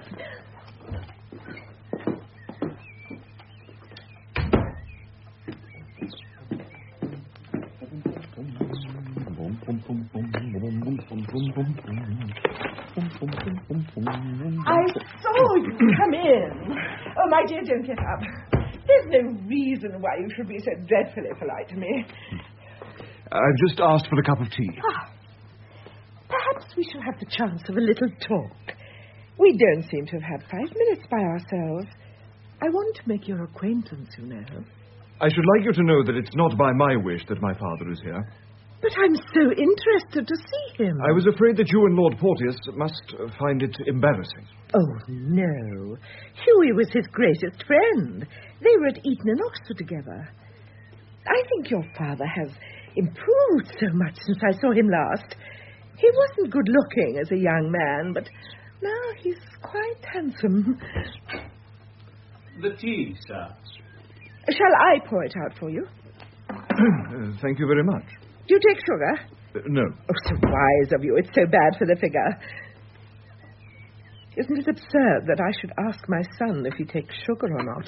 S8: I saw you come in. Oh, my dear, don't get up. There's no reason why you should be so dreadfully polite to me.
S4: I've just asked for a cup of tea.
S8: Perhaps we shall have the chance of a little talk. We don't seem to have had 5 minutes by ourselves. I want to make your acquaintance, you know.
S4: I should like you to know that it's not by my wish that my father is here.
S8: But I'm so interested to see him.
S4: I was afraid that you and Lord Porteous must find it embarrassing.
S8: Oh, no. Hughie was his greatest friend. They were at Eton and Oxford together. I think your father has improved so much since I saw him last. He wasn't good-looking as a young man, but now he's quite handsome.
S6: The tea, sir.
S8: Shall I pour it out for you?
S4: Thank you very much.
S8: Do you take sugar?
S4: No.
S8: Oh, so wise of you. It's so bad for the figure. Isn't it absurd that I should ask my son if he takes sugar or not?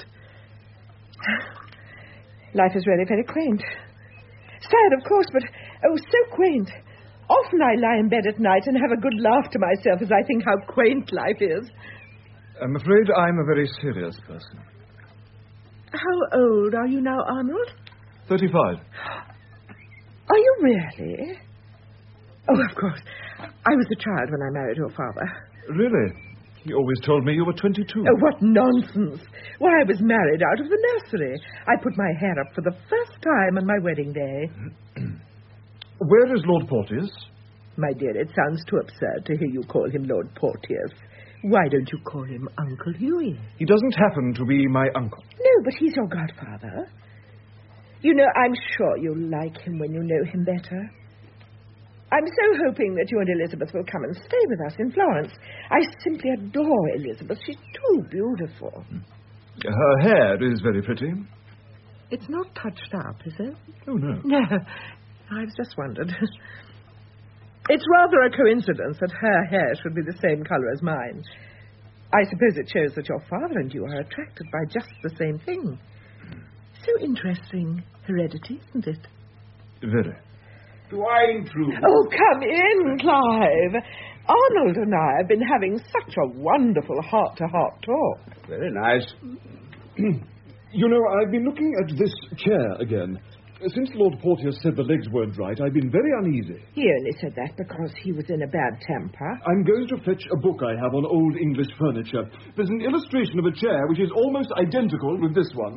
S8: Life is really very quaint. Sad, of course, but, oh, so quaint. Often I lie in bed at night and have a good laugh to myself as I think how quaint life is.
S4: I'm afraid I'm a very serious person.
S8: How old are you now, Arnold?
S4: 35.
S8: Are you really? Oh, of course. I was a child when I married your father.
S4: Really? He always told me you were 22.
S8: Oh, what nonsense. Why, I was married out of the nursery. I put my hair up for the first time on my wedding day.
S4: Where is Lord Porteous?
S8: My dear, it sounds too absurd to hear you call him Lord Porteous. Why don't you call him Uncle Hughie?
S4: He doesn't happen to be my uncle.
S8: No, but he's your godfather. You know, I'm sure you'll like him when you know him better. I'm so hoping that you and Elizabeth will come and stay with us in Florence. I simply adore Elizabeth. She's too beautiful.
S4: Her hair is very pretty.
S8: It's not touched up, is it?
S4: Oh, no.
S8: No, I've just wondered. It's rather a coincidence that her hair should be the same colour as mine. I suppose it shows that your father and you are attracted by just the same thing. So interesting. Heredity, isn't it?
S4: Very.
S7: Do I intrude?
S8: Oh, come in, Clive. Arnold and I have been having such a wonderful heart-to-heart talk.
S5: Very nice.
S4: You know, I've been looking at this chair again. Since Lord Portier said the legs weren't right, I've been very uneasy.
S8: He only said that because he was in a bad temper.
S4: I'm going to fetch a book I have on old English furniture. There's an illustration of a chair which is almost identical with this one.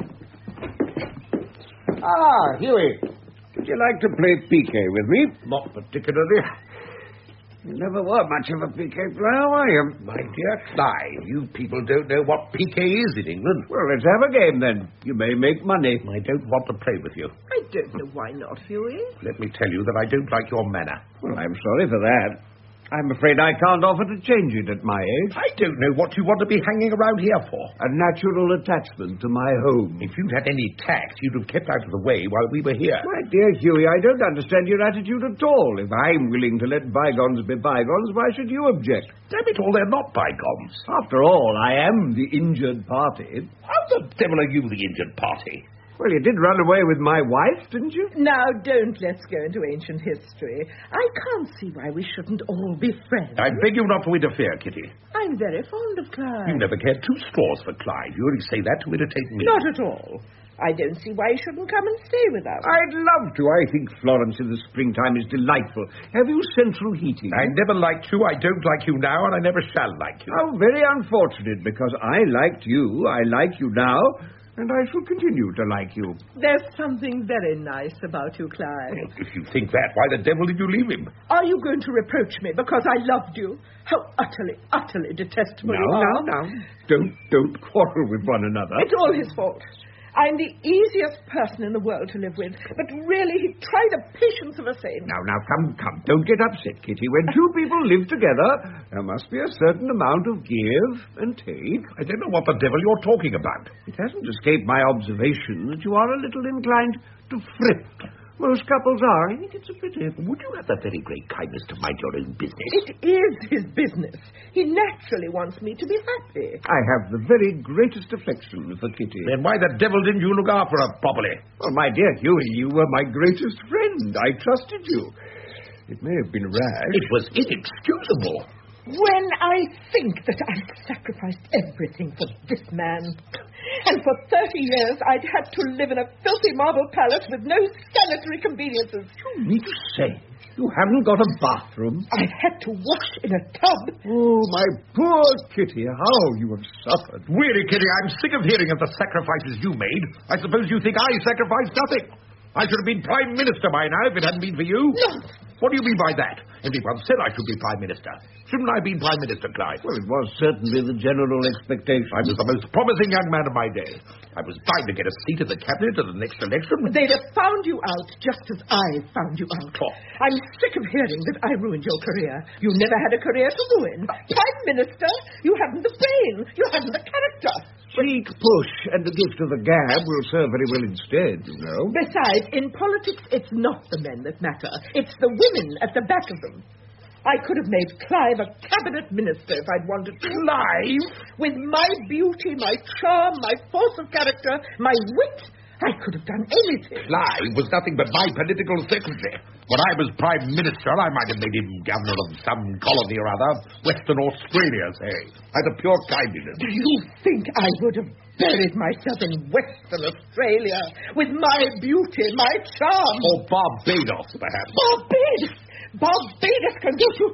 S7: Ah, Huey.
S5: Would you like to play piquet with me?
S7: Not particularly.
S5: You never were much of a piquet player, were you?
S7: My dear Clive, you people don't know what piquet is in England.
S5: Well, let's have a game then. You may make money.
S7: I don't want to play with you.
S8: I don't know why not, Huey.
S7: Let me tell you that I don't like your manner.
S5: Well, I'm sorry for that. I'm afraid I can't offer to change it at my age.
S7: I don't know what you want to be hanging around here for.
S5: A natural attachment to my home.
S7: If you'd had any tact, you'd have kept out of the way while we were here.
S5: My dear Huey, I don't understand your attitude at all. If I'm willing to let bygones be bygones, why should you object?
S7: Damn it all, they're not bygones.
S5: After all, I am the injured party.
S7: How the devil are you the injured party?
S5: Well, you did run away with my wife, didn't you?
S8: Now, don't let's go into ancient history. I can't see why we shouldn't all be friends.
S7: I beg you not to interfere, Kitty.
S8: I'm very fond of Clive.
S7: You never cared 2 straws for Clive. You only say that to irritate me.
S8: Not at all. I don't see why you shouldn't come and stay with us.
S5: I'd love to. I think Florence in the springtime is delightful. Have you central heating?
S7: I never liked you, I don't like you now, and I never shall like you.
S5: How very unfortunate, because I liked you, I like you now, and I shall continue to like you.
S8: There's something very nice about you, Clive.
S7: Well, if you think that, why the devil did you leave him?
S8: Are you going to reproach me because I loved you? How utterly, utterly detestable you are.
S5: Now. Don't quarrel with one another.
S8: It's all his fault. I'm the easiest person in the world to live with, but really, he'd try the patience of a saint.
S5: Now, come. Don't get upset, Kitty. When 2 people live together, there must be a certain amount of give and take.
S7: I don't know what the devil you're talking about.
S5: It hasn't escaped my observation that you are a little inclined to fret. Most couples are. I think it's a pity.
S7: Would you have the very great kindness to mind your own business?
S8: It is his business. He naturally wants me to be happy.
S5: I have the very greatest affection for Kitty.
S7: Then why the devil didn't you look after her properly?
S5: Well, my dear Huey, you were my greatest friend. I trusted you. It may have been rash.
S7: It was inexcusable.
S8: When I think that I sacrificed everything for this man, and for 30 years I'd had to live in a filthy marble palace with no sanitary conveniences.
S5: You mean to say you haven't got a bathroom?
S8: I've had to wash in a tub.
S5: Oh, my poor Kitty, how you have suffered.
S7: Really, Kitty, I'm sick of hearing of the sacrifices you made. I suppose you think I sacrificed nothing. I should have been Prime Minister by now if it hadn't been for you.
S8: No.
S7: What do you mean by that? Everyone said I should be Prime Minister. Shouldn't I have been Prime Minister, Clive?
S5: Well, it was certainly the general expectation.
S7: I was the most promising young man of my day. I was bound to get a seat in the cabinet at the next election.
S8: They'd have found you out just as I found you out.
S7: Oh.
S8: I'm sick of hearing that I ruined your career. You never had a career to ruin. Prime Minister, you haven't the brain. You haven't the character.
S5: Cheek push and the gift of the gab will serve very well instead, you know.
S8: Besides, in politics, it's not the men that matter. It's the women at the back of them. I could have made Clive a cabinet minister if I'd wanted to.
S7: Clive?
S8: With my beauty, my charm, my force of character, my wit, I could have done anything.
S7: Clive was nothing but my political secretary. When I was Prime Minister, I might have made him governor of some colony or other. Western Australia, say. Out of pure kindness.
S8: Do you think I would have buried myself in Western Australia with my beauty, my charm?
S7: Or Barbados, perhaps.
S8: Barbados! Barbados can go to...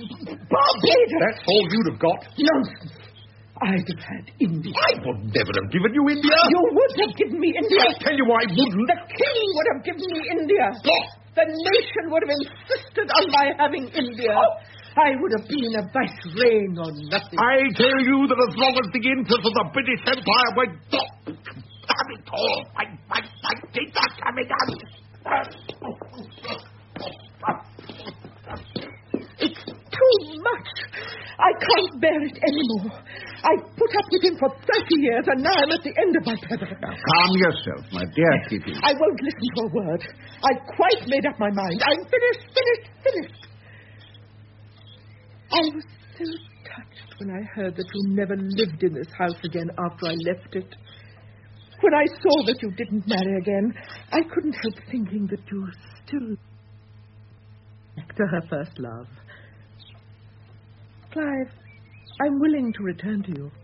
S8: Barbados!
S7: That's all you'd have got.
S8: Nonsense. I'd have had India.
S7: I would never have given you India.
S8: You would have given me India.
S7: I tell you I wouldn't.
S8: The king would have given me India. The nation would have insisted on my having India. I would have been a vicereign or nothing.
S7: I tell you that as long as the interests of the British Empire were... Damn it all. My teeth are coming out.
S8: I can't bear it anymore. I put up with him for 30 years, and now I'm at the end of my tether.
S5: Now, calm yourself, my dear Kitty.
S8: I won't listen to a word. I've quite made up my mind. I'm finished. I was so touched when I heard that you never lived in this house again after I left it. When I saw that you didn't marry again, I couldn't help thinking that you still back to her first love. Clive, I'm willing to return to you.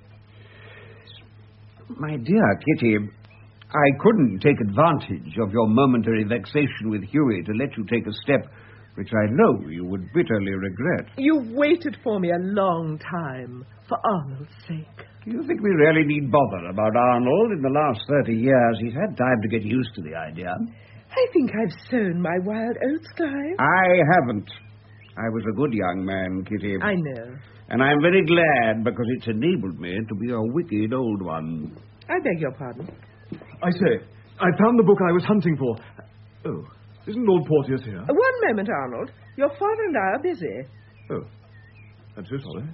S5: My dear Kitty, I couldn't take advantage of your momentary vexation with Hughie to let you take a step which I know you would bitterly regret.
S8: You've waited for me a long time, for Arnold's sake.
S5: Do you think we really need bother about Arnold? In the last 30 years, he's had time to get used to the idea.
S8: I think I've sown my wild oats, Clive.
S5: I haven't. I was a good young man, Kitty.
S8: I know.
S5: And I'm very glad because it's enabled me to be a wicked old one.
S8: I beg your pardon.
S4: I say, I found the book I was hunting for. Oh, isn't Lord Porteous here?
S8: One moment, Arnold. Your father and I are busy.
S4: Oh, I'm so sorry.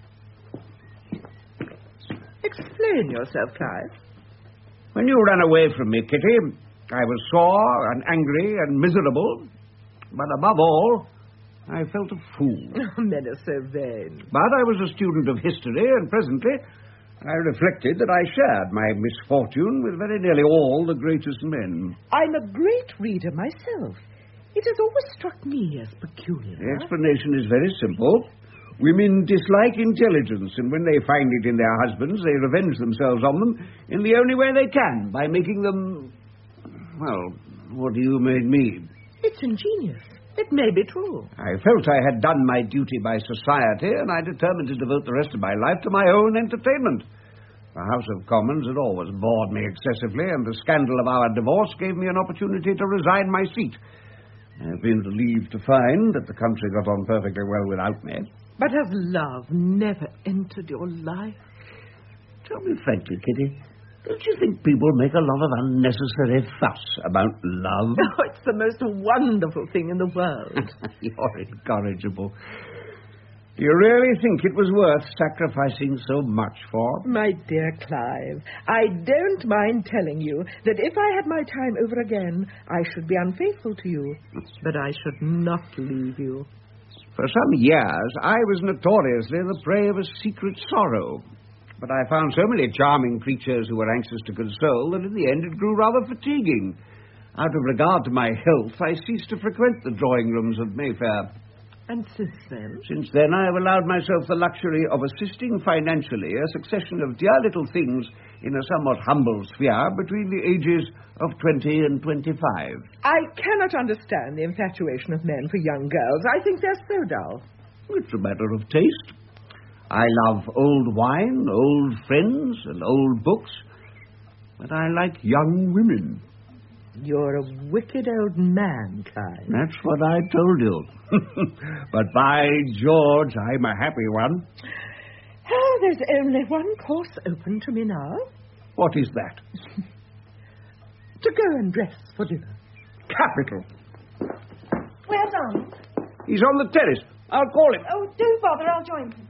S8: Explain yourself, Clive.
S5: When you ran away from me, Kitty, I was sore and angry and miserable. But above all, I felt a fool.
S8: Men are so vain.
S5: But I was a student of history, and presently I reflected that I shared my misfortune with very nearly all the greatest men.
S8: I'm a great reader myself. It has always struck me as peculiar.
S5: The explanation is very simple. Women dislike intelligence, and when they find it in their husbands, they revenge themselves on them in the only way they can, by making them... Well, what do you make me?
S8: It's ingenious. It may be true.
S5: I felt I had done my duty by society, and I determined to devote the rest of my life to my own entertainment. The House of Commons had always bored me excessively, and the scandal of our divorce gave me an opportunity to resign my seat. I've been relieved to find that the country got on perfectly well without me.
S8: But has love never entered your life?
S5: Tell me frankly, Kitty, don't you think people make a lot of unnecessary fuss about love?
S8: Oh, it's the most wonderful thing in the world.
S5: You're incorrigible. Do you really think it was worth sacrificing so much for?
S8: My dear Clive, I don't mind telling you that if I had my time over again, I should be unfaithful to you. But I should not leave you.
S5: For some years, I was notoriously the prey of a secret sorrow. But I found so many charming creatures who were anxious to console that in the end it grew rather fatiguing. Out of regard to my health, I ceased to frequent the drawing rooms of Mayfair.
S8: And since then?
S5: Since then, I have allowed myself the luxury of assisting financially a succession of dear little things in a somewhat humble sphere between the ages of 20 and 25.
S8: I cannot understand the infatuation of men for young girls. I think they're so dull.
S5: It's a matter of taste. I love old wine, old friends, and old books. But I like young women.
S8: You're a wicked old man, Clive.
S5: That's what I told you. But by George, I'm a happy one.
S8: Oh, there's only one course open to me now.
S5: What is that?
S8: To go and dress for dinner.
S5: Capital.
S2: Where's Arnold?
S5: He's on the terrace. I'll call him.
S2: Oh, don't bother. I'll join him.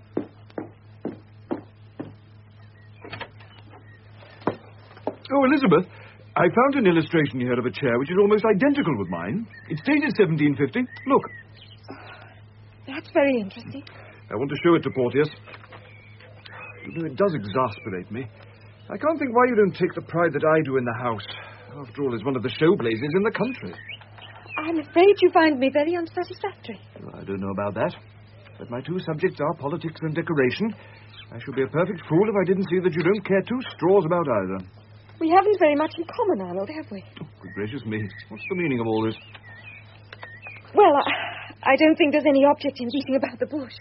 S4: Oh, Elizabeth, I found an illustration here of a chair which is almost identical with mine. It's dated 1750. Look.
S2: That's very interesting.
S4: I want to show it to Porteous. You know, it does exasperate me. I can't think why you don't take the pride that I do in the house. After all, it's one of the showplaces in the country.
S2: I'm afraid you find me very unsatisfactory.
S4: Well, I don't know about that. But my two subjects are politics and decoration. I should be a perfect fool if I didn't see that you don't care two straws about either.
S2: We haven't very much in common, Arnold, have we?
S4: Oh, good gracious me. What's the meaning of all this?
S2: Well, I don't think there's any object in beating about the bush.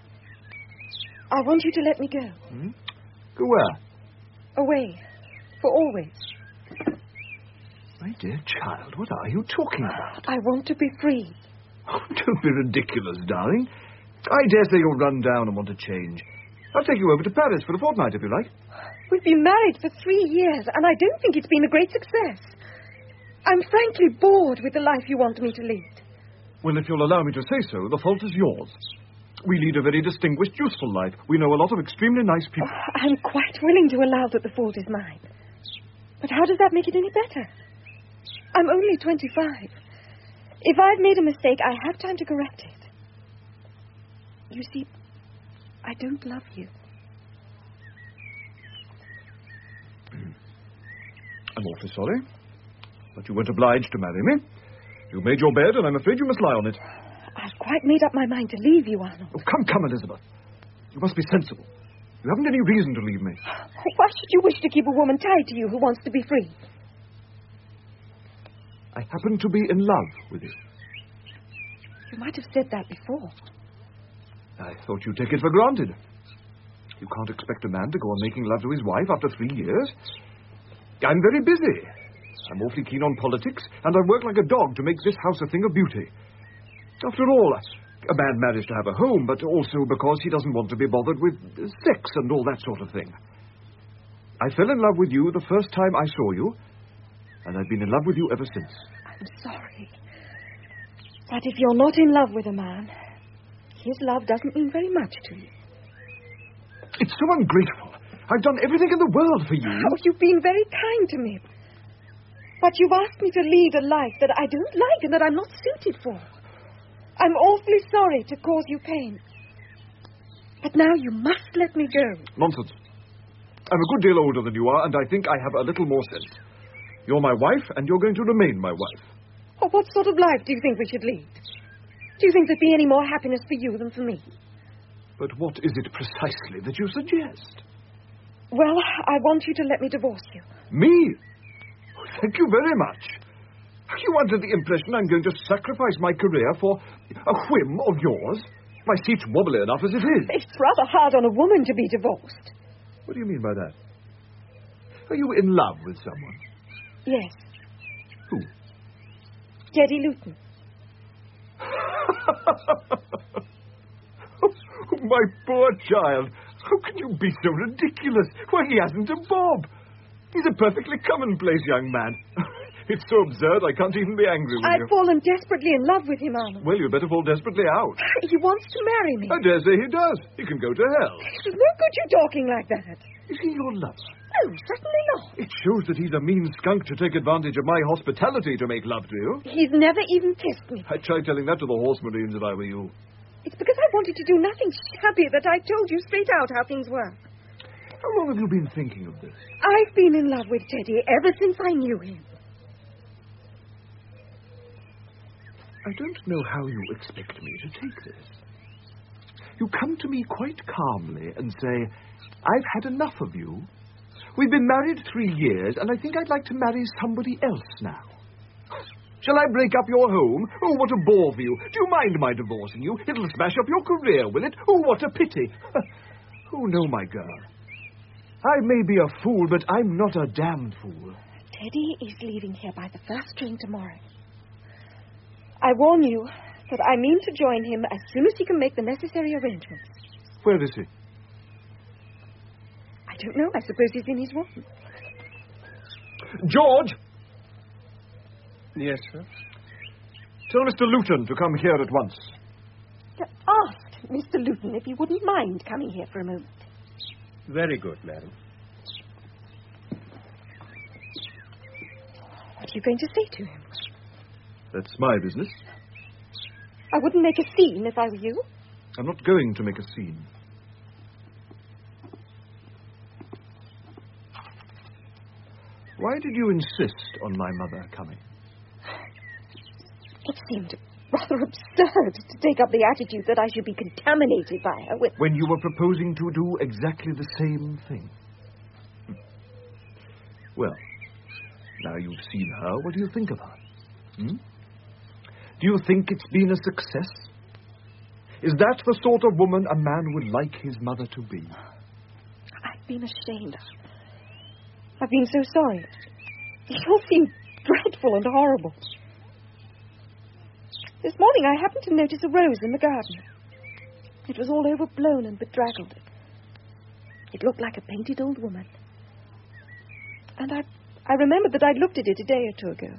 S2: I want you to let me go.
S4: Hmm? Go where?
S2: Away. For always.
S4: My dear child, what are you talking about?
S2: I want to be free.
S4: Oh, don't be ridiculous, darling. I dare say you'll run down and want to change. I'll take you over to Paris for a fortnight, if you like.
S2: We've been married for 3 years, and I don't think it's been a great success. I'm frankly bored with the life you want me to lead.
S4: Well, if you'll allow me to say so, the fault is yours. We lead a very distinguished, useful life. We know a lot of extremely nice people.
S2: I'm quite willing to allow that the fault is mine. But how does that make it any better? I'm only 25. If I've made a mistake, I have time to correct it. You see, I don't love you.
S4: I'm awfully sorry, but you weren't obliged to marry me. You made your bed, and I'm afraid you must lie on it.
S2: I've quite made up my mind to leave you, Arnold.
S4: Oh, come, Elizabeth. You must be sensible. You haven't any reason to leave me.
S2: Why should you wish to keep a woman tied to you who wants to be free?
S4: I happen to be in love with you.
S2: You might have said that before.
S4: I thought you'd take it for granted. You can't expect a man to go on making love to his wife after 3 years. I'm very busy. I'm awfully keen on politics, and I work like a dog to make this house a thing of beauty. After all, a man marries to have a home, but also because he doesn't want to be bothered with sex and all that sort of thing. I fell in love with you the first time I saw you, and I've been in love with you ever since.
S2: I'm sorry. But if you're not in love with a man, his love doesn't mean very much to you.
S4: It's so ungrateful. I've done everything in the world for you.
S2: Oh, you've been very kind to me. But you've asked me to lead a life that I don't like and that I'm not suited for. I'm awfully sorry to cause you pain. But now you must let me go.
S4: Nonsense. I'm a good deal older than you are, and I think I have a little more sense. You're my wife, and you're going to remain my wife.
S2: Oh, what sort of life do you think we should lead? Do you think there'd be any more happiness for you than for me?
S4: But what is it precisely that you suggest?
S2: Well, I want you to let me divorce you.
S4: Me? Oh, thank you very much. Are you under the impression I'm going to sacrifice my career for a whim of yours? My seat's wobbly enough as it is.
S2: It's rather hard on a woman to be divorced.
S4: What do you mean by that? Are you in love with someone?
S2: Yes.
S4: Who?
S2: Teddy Luton.
S4: Oh, my poor child. How can you be so ridiculous? Why, he hasn't a bob. He's a perfectly commonplace young man. It's so absurd I can't even be angry with you.
S2: I've fallen desperately in love with him, Arnold.
S4: Well, you'd better fall desperately out.
S2: He wants to marry me.
S4: I dare say he does. He can go to hell.
S2: It's no good you talking like that.
S4: Is he your lover?
S2: Oh, certainly not.
S4: It shows that he's a mean skunk to take advantage of my hospitality to make love to you.
S2: He's never even kissed me.
S4: I'd try telling that to the horse marines if I were you.
S2: It's because I wanted to do nothing shabby that I told you straight out how things were.
S4: How long have you been thinking of this?
S2: I've been in love with Teddy ever since I knew him.
S4: I don't know how you expect me to take this. You come to me quite calmly and say, I've had enough of you. We've been married 3 years, and I think I'd like to marry somebody else now. Shall I break up your home? Oh, what a bore for you. Do you mind my divorcing you? It'll smash up your career, will it? Oh, what a pity. Oh, no, my girl. I may be a fool, but I'm not a damned fool.
S2: Teddy is leaving here by the first train tomorrow. I warn you that I mean to join him as soon as he can make the necessary arrangements.
S4: Where is he?
S2: I don't know. I suppose he's in his room.
S4: George!
S6: Yes, sir?
S4: Tell Mr. Luton to come here at once.
S2: Ask Mr. Luton if he wouldn't mind coming here for a moment.
S6: Very good, madam.
S2: What are you going to say to him?
S4: That's my business.
S2: I wouldn't make a scene if I were you.
S4: I'm not going to make a scene. Why did you insist on my mother coming?
S2: It seemed rather absurd to take up the attitude that I should be contaminated by her with...
S4: When you were proposing to do exactly the same thing. Well, now you've seen her, what do you think of her? Do you think it's been a success? Is that the sort of woman a man would like his mother to be?
S2: I've been ashamed. I've been so sorry. It all seemed dreadful and horrible. This morning I happened to notice a rose in the garden. It was all overblown and bedraggled. It looked like a painted old woman. And I remembered that I'd looked at it a day or two ago.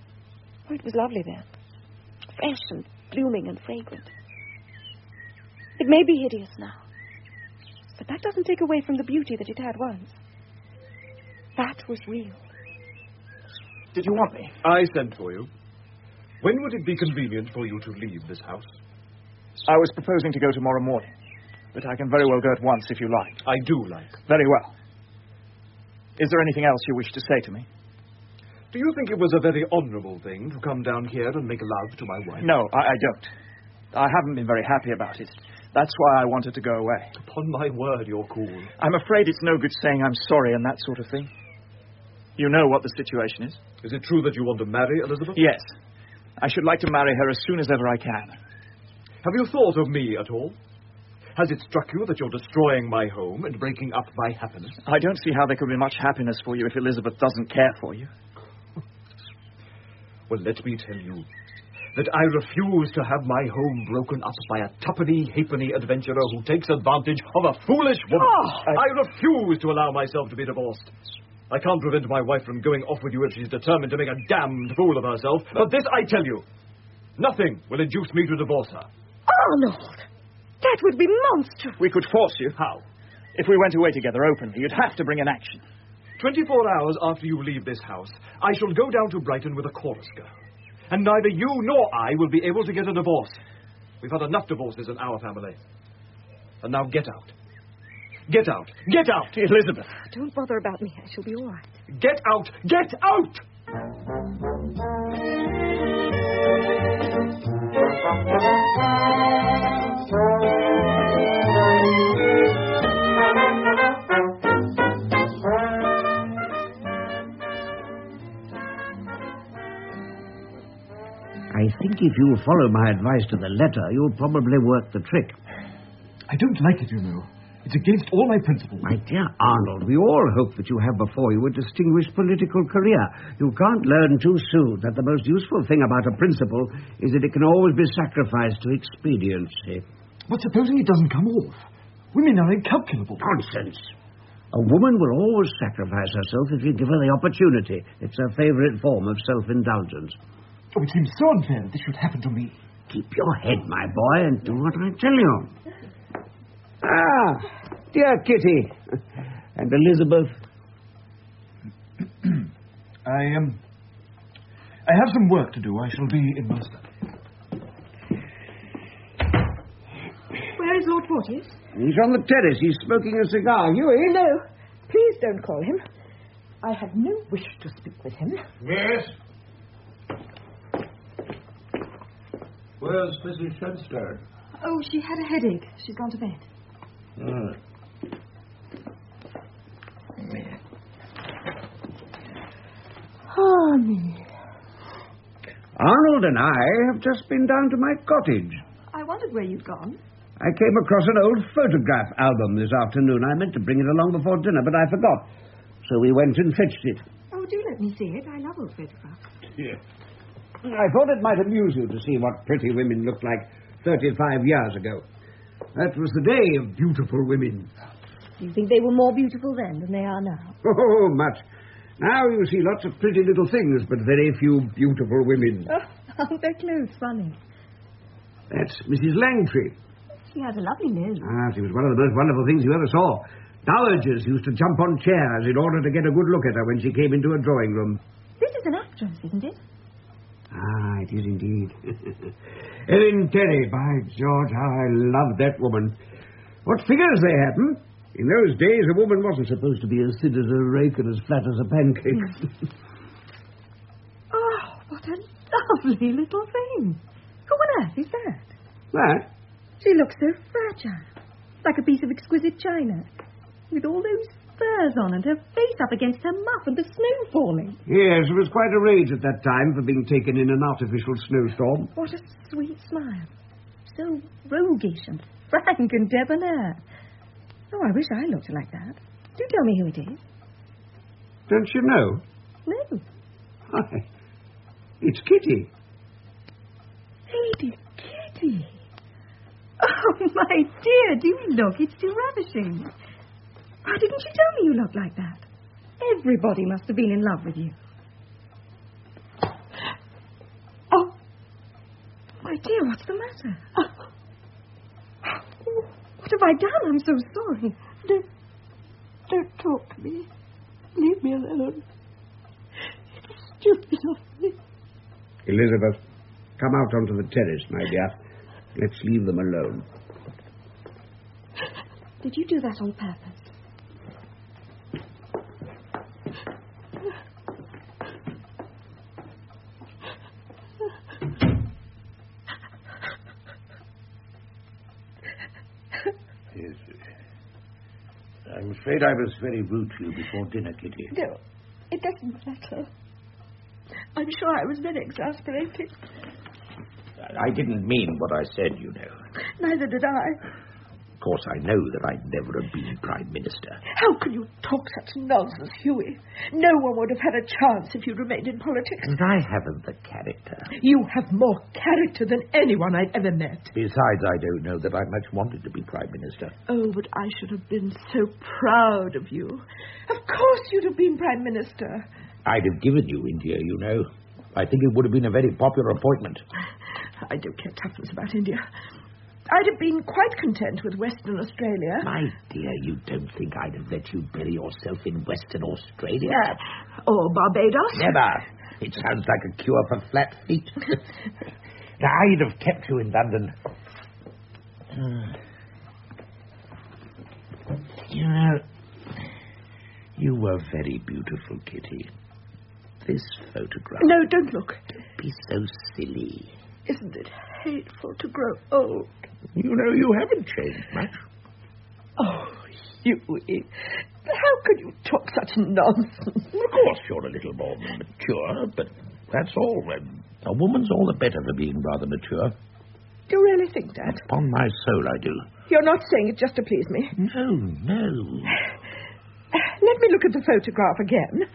S2: Oh, it was lovely then. Fresh and blooming and fragrant. It may be hideous now, but that doesn't take away from the beauty that it had once. That was real.
S3: Did you want me?
S4: I sent for you. When would it be convenient for you to leave this house?
S3: I was proposing to go tomorrow morning, but I can very well go at once if you like.
S4: I do like.
S3: Very well. Is there anything else you wish to say to me?
S4: Do you think it was a very honourable thing to come down here and make love to my wife?
S3: No, I don't. I haven't been very happy about it. That's why I wanted to go away.
S4: Upon my word, you're cool.
S3: I'm afraid it's no good saying I'm sorry and that sort of thing. You know what the situation is.
S4: Is it true that you want to marry Elizabeth?
S3: Yes. I should like to marry her as soon as ever I can.
S4: Have you thought of me at all? Has it struck you that you're destroying my home and breaking up my happiness?
S3: I don't see how there could be much happiness for you if Elizabeth doesn't care for you.
S4: Well, let me tell you that I refuse to have my home broken up by a tuppenny-halfpenny adventurer who takes advantage of a foolish woman. I refuse to allow myself to be divorced. I can't prevent my wife from going off with you if she's determined to make a damned fool of herself, but this I tell you, nothing will induce me to divorce her.
S2: Arnold! That would be monstrous.
S3: We could force you.
S4: How?
S3: If we went away together openly, you'd have to bring an action.
S4: 24 hours after you leave this house, I shall go down to Brighton with a chorus girl. And neither you nor I will be able to get a divorce. We've had enough divorces in our family. And now get out. Get out. Get out!
S3: Elizabeth.
S2: Don't bother about me. I shall be all right.
S4: Get out! Get out!
S5: I think if you follow my advice to the letter, you'll probably work the trick.
S4: I don't like it, you know. It's against all my principles.
S5: My dear Arnold, we all hope that you have before you a distinguished political career. You can't learn too soon that the most useful thing about a principle is that it can always be sacrificed to expediency.
S4: But supposing it doesn't come off? Women are incalculable.
S5: Nonsense. A woman will always sacrifice herself if you give her the opportunity. It's her favourite form of self-indulgence.
S4: Oh, it seems so unfair that this should happen to me.
S5: Keep your head, my boy, and do what I tell you. Ah, dear Kitty. And Elizabeth.
S4: I have some work to do. I shall be in my study.
S2: Where is Lord Porteous?
S5: He's on the terrace. He's smoking a cigar. Hughie?
S1: No, please don't call him. I have no wish to speak with him.
S6: Yes? Where's Mrs. Shenstone?
S1: Oh, she had a headache. She's gone to bed. Honey.
S5: Arnold and I have just been down to my cottage.
S1: I wondered where you'd gone.
S5: I came across an old photograph album this afternoon. I meant to bring it along before dinner, but I forgot. So we went and fetched it.
S1: Oh, do let me see it. I love old photographs.
S5: Yes. I thought it might amuse you to see what pretty women looked like 35 years ago. That was the day of beautiful women.
S2: Do you think they were more beautiful then than they are now?
S5: Oh, much. Now you see lots of pretty little things, but very few beautiful women.
S2: Oh, aren't their clothes funny?
S5: That's Mrs. Langtry.
S2: She has a lovely nose.
S5: Ah, she was one of the most wonderful things you ever saw. Dowagers used to jump on chairs in order to get a good look at her when she came into a drawing room.
S2: This is an actress, isn't it?
S5: Ah, it is indeed. Ellen Terry, by George, how I loved that woman. What figures they had, hmm? In those days, a woman wasn't supposed to be as thin as a rake and as flat as a pancake.
S2: Oh, what a lovely little thing. Who on earth is that?
S5: That?
S2: She looks so fragile, like a piece of exquisite china, with all those furs on and her face up against her muff and the snow falling.
S5: Yes, it was quite a rage at that time for being taken in an artificial snowstorm.
S2: What a sweet smile. So roguish and frank and debonair. Oh, I wish I looked like that. Do tell me who it is.
S5: Don't you know?
S2: No.
S5: Why, it's Kitty.
S2: Lady Kitty. Oh, my dear, do look. It's too ravishing. Why didn't you tell me you looked like that? Everybody must have been in love with you. Oh. My dear, what's the matter? What have I done? I'm so sorry.
S8: Don't talk to me. Leave me alone. It's stupid of me.
S5: Elizabeth, come out onto the terrace, my dear. Let's leave them alone.
S2: Did you do that on purpose?
S7: Yes. I'm afraid I was very rude to you before dinner, Kitty.
S8: No, it doesn't matter. I'm sure I was very exasperating.
S7: I didn't mean what I said, you know.
S8: Neither did I.
S7: Of course, I know that I'd never have been Prime Minister.
S8: How can you talk such nonsense, Hughie? No one would have had a chance if you'd remained in politics.
S7: And I haven't the character.
S8: You have more character than anyone I've ever met.
S7: Besides, I don't know that I much wanted to be Prime Minister.
S8: Oh, but I should have been so proud of you. Of course you'd have been Prime Minister.
S7: I'd have given you India, you know. I think it would have been a very popular appointment.
S8: I don't care tuppence about India. I'd have been quite content with Western Australia.
S7: My dear, you don't think I'd have let you bury yourself in Western Australia?
S8: Or Barbados?
S7: Never. It sounds like a cure for flat feet. I'd have kept you in London. You know, you were very beautiful, Kitty. This photograph.
S8: No, don't look.
S7: Don't be so silly.
S8: Isn't it hateful to grow old?
S7: You know, you haven't changed much.
S8: Oh, Hughie, how could you talk such nonsense?
S7: Of course, you're a little more mature, but that's all. A woman's all the better for being rather mature.
S8: Do you really think that?
S7: Upon my soul, I do.
S8: You're not saying it just to please me?
S7: No.
S8: Let me look at the photograph again.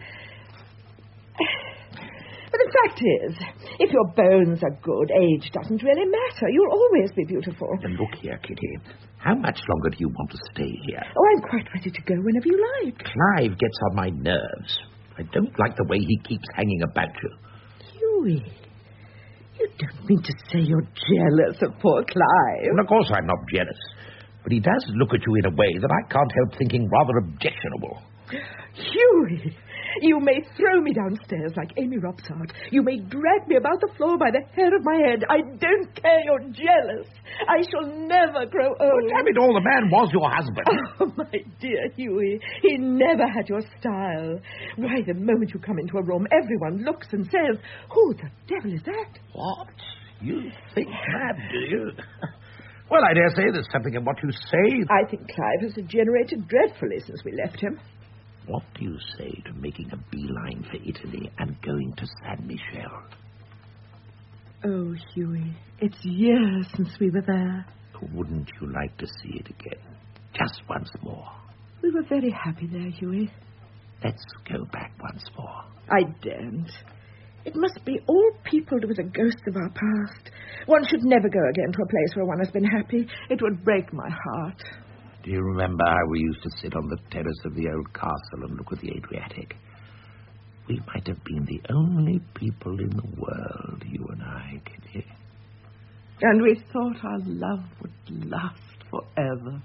S8: But the fact is, if your bones are good, age doesn't really matter. You'll always be beautiful.
S7: And look here, Kitty. How much longer do you want to stay here?
S8: Oh, I'm quite ready to go whenever you like.
S7: Clive gets on my nerves. I don't like the way he keeps hanging about you.
S8: Hughie, you don't mean to say you're jealous of poor Clive?
S7: And of course I'm not jealous. But he does look at you in a way that I can't help thinking rather objectionable.
S8: Hughie, you may throw me downstairs like Amy Robsart. You may drag me about the floor by the hair of my head. I don't care you're jealous. I shall never grow old.
S7: Well, damn it all, the man was your husband.
S8: Oh, my dear Hughie, he never had your style. Why, the moment you come into a room, everyone looks and says, who the devil is that?
S7: What? You think that, do you? Well, I dare say there's something in what you say.
S8: I think Clive has degenerated dreadfully since we left him.
S7: What do you say to making a beeline for Italy and going to San Michel?
S8: Oh, Hughie, it's years since we were there.
S7: Wouldn't you like to see it again? Just once more.
S8: We were very happy there, Hughie.
S7: Let's go back once more.
S8: I daren't. It must be all peopled with the ghosts of our past. One should never go again to a place where one has been happy. It would break my heart.
S7: Do you remember how we used to sit on the terrace of the old castle and look at the Adriatic? We might have been the only people in the world, you and I, Kitty.
S8: And we thought our love would last forever.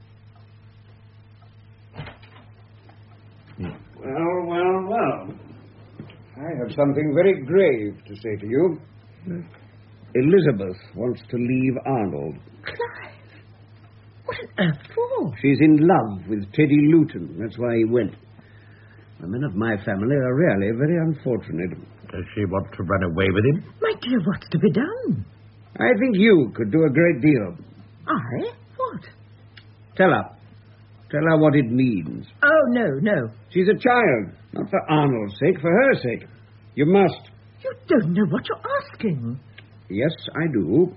S5: Well. I have something very grave to say to you. Elizabeth wants to leave Arnold.
S8: Clive? What on earth for?
S5: She's in love with Teddy Luton. That's why he went. The men of my family are really very unfortunate.
S7: Does she want to run away with him?
S8: My dear, what's to be done?
S5: I think you could do a great deal.
S8: I? What?
S5: Tell her. Tell her what it means.
S8: Oh, no.
S5: She's a child. Not for Arnold's sake, for her sake. You must.
S8: You don't know what you're asking.
S5: Yes, I do.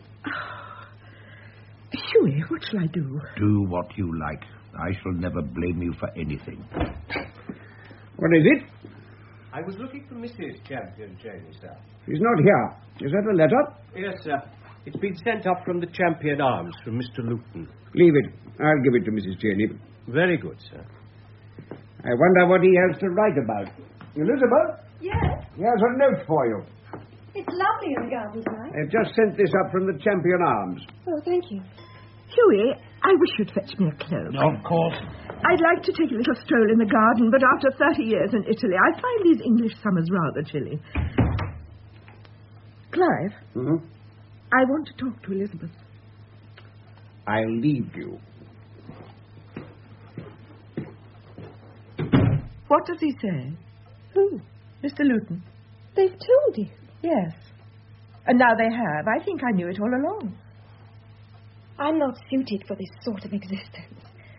S8: Hughie, what shall I do?
S7: Do what you like. I shall never blame you for anything.
S5: What is it?
S6: I was looking for Mrs. Champion Janie, sir.
S5: She's not here. Is that a letter?
S6: Yes, sir. It's been sent up from the Champion Arms from Mr. Luton.
S5: Leave it. I'll give it to Mrs. Cheney.
S6: Very good, sir.
S5: I wonder what he has to write about. Elizabeth?
S2: Yes?
S5: Here's a note for you.
S2: It's lovely in the garden tonight.
S5: I've just sent this up from the Champion Arms.
S2: Oh, thank you.
S8: Hughie, I wish you'd fetch me a cloak.
S6: Of course.
S8: I'd like to take a little stroll in the garden, but after 30 years in Italy, I find these English summers rather chilly. Clive, I want to talk to Elizabeth.
S5: I'll leave you.
S8: What does he say?
S2: Who?
S8: Mr. Luton.
S2: They've told you.
S8: Yes. And now they have. I think I knew it all along.
S2: I'm not suited for this sort of existence.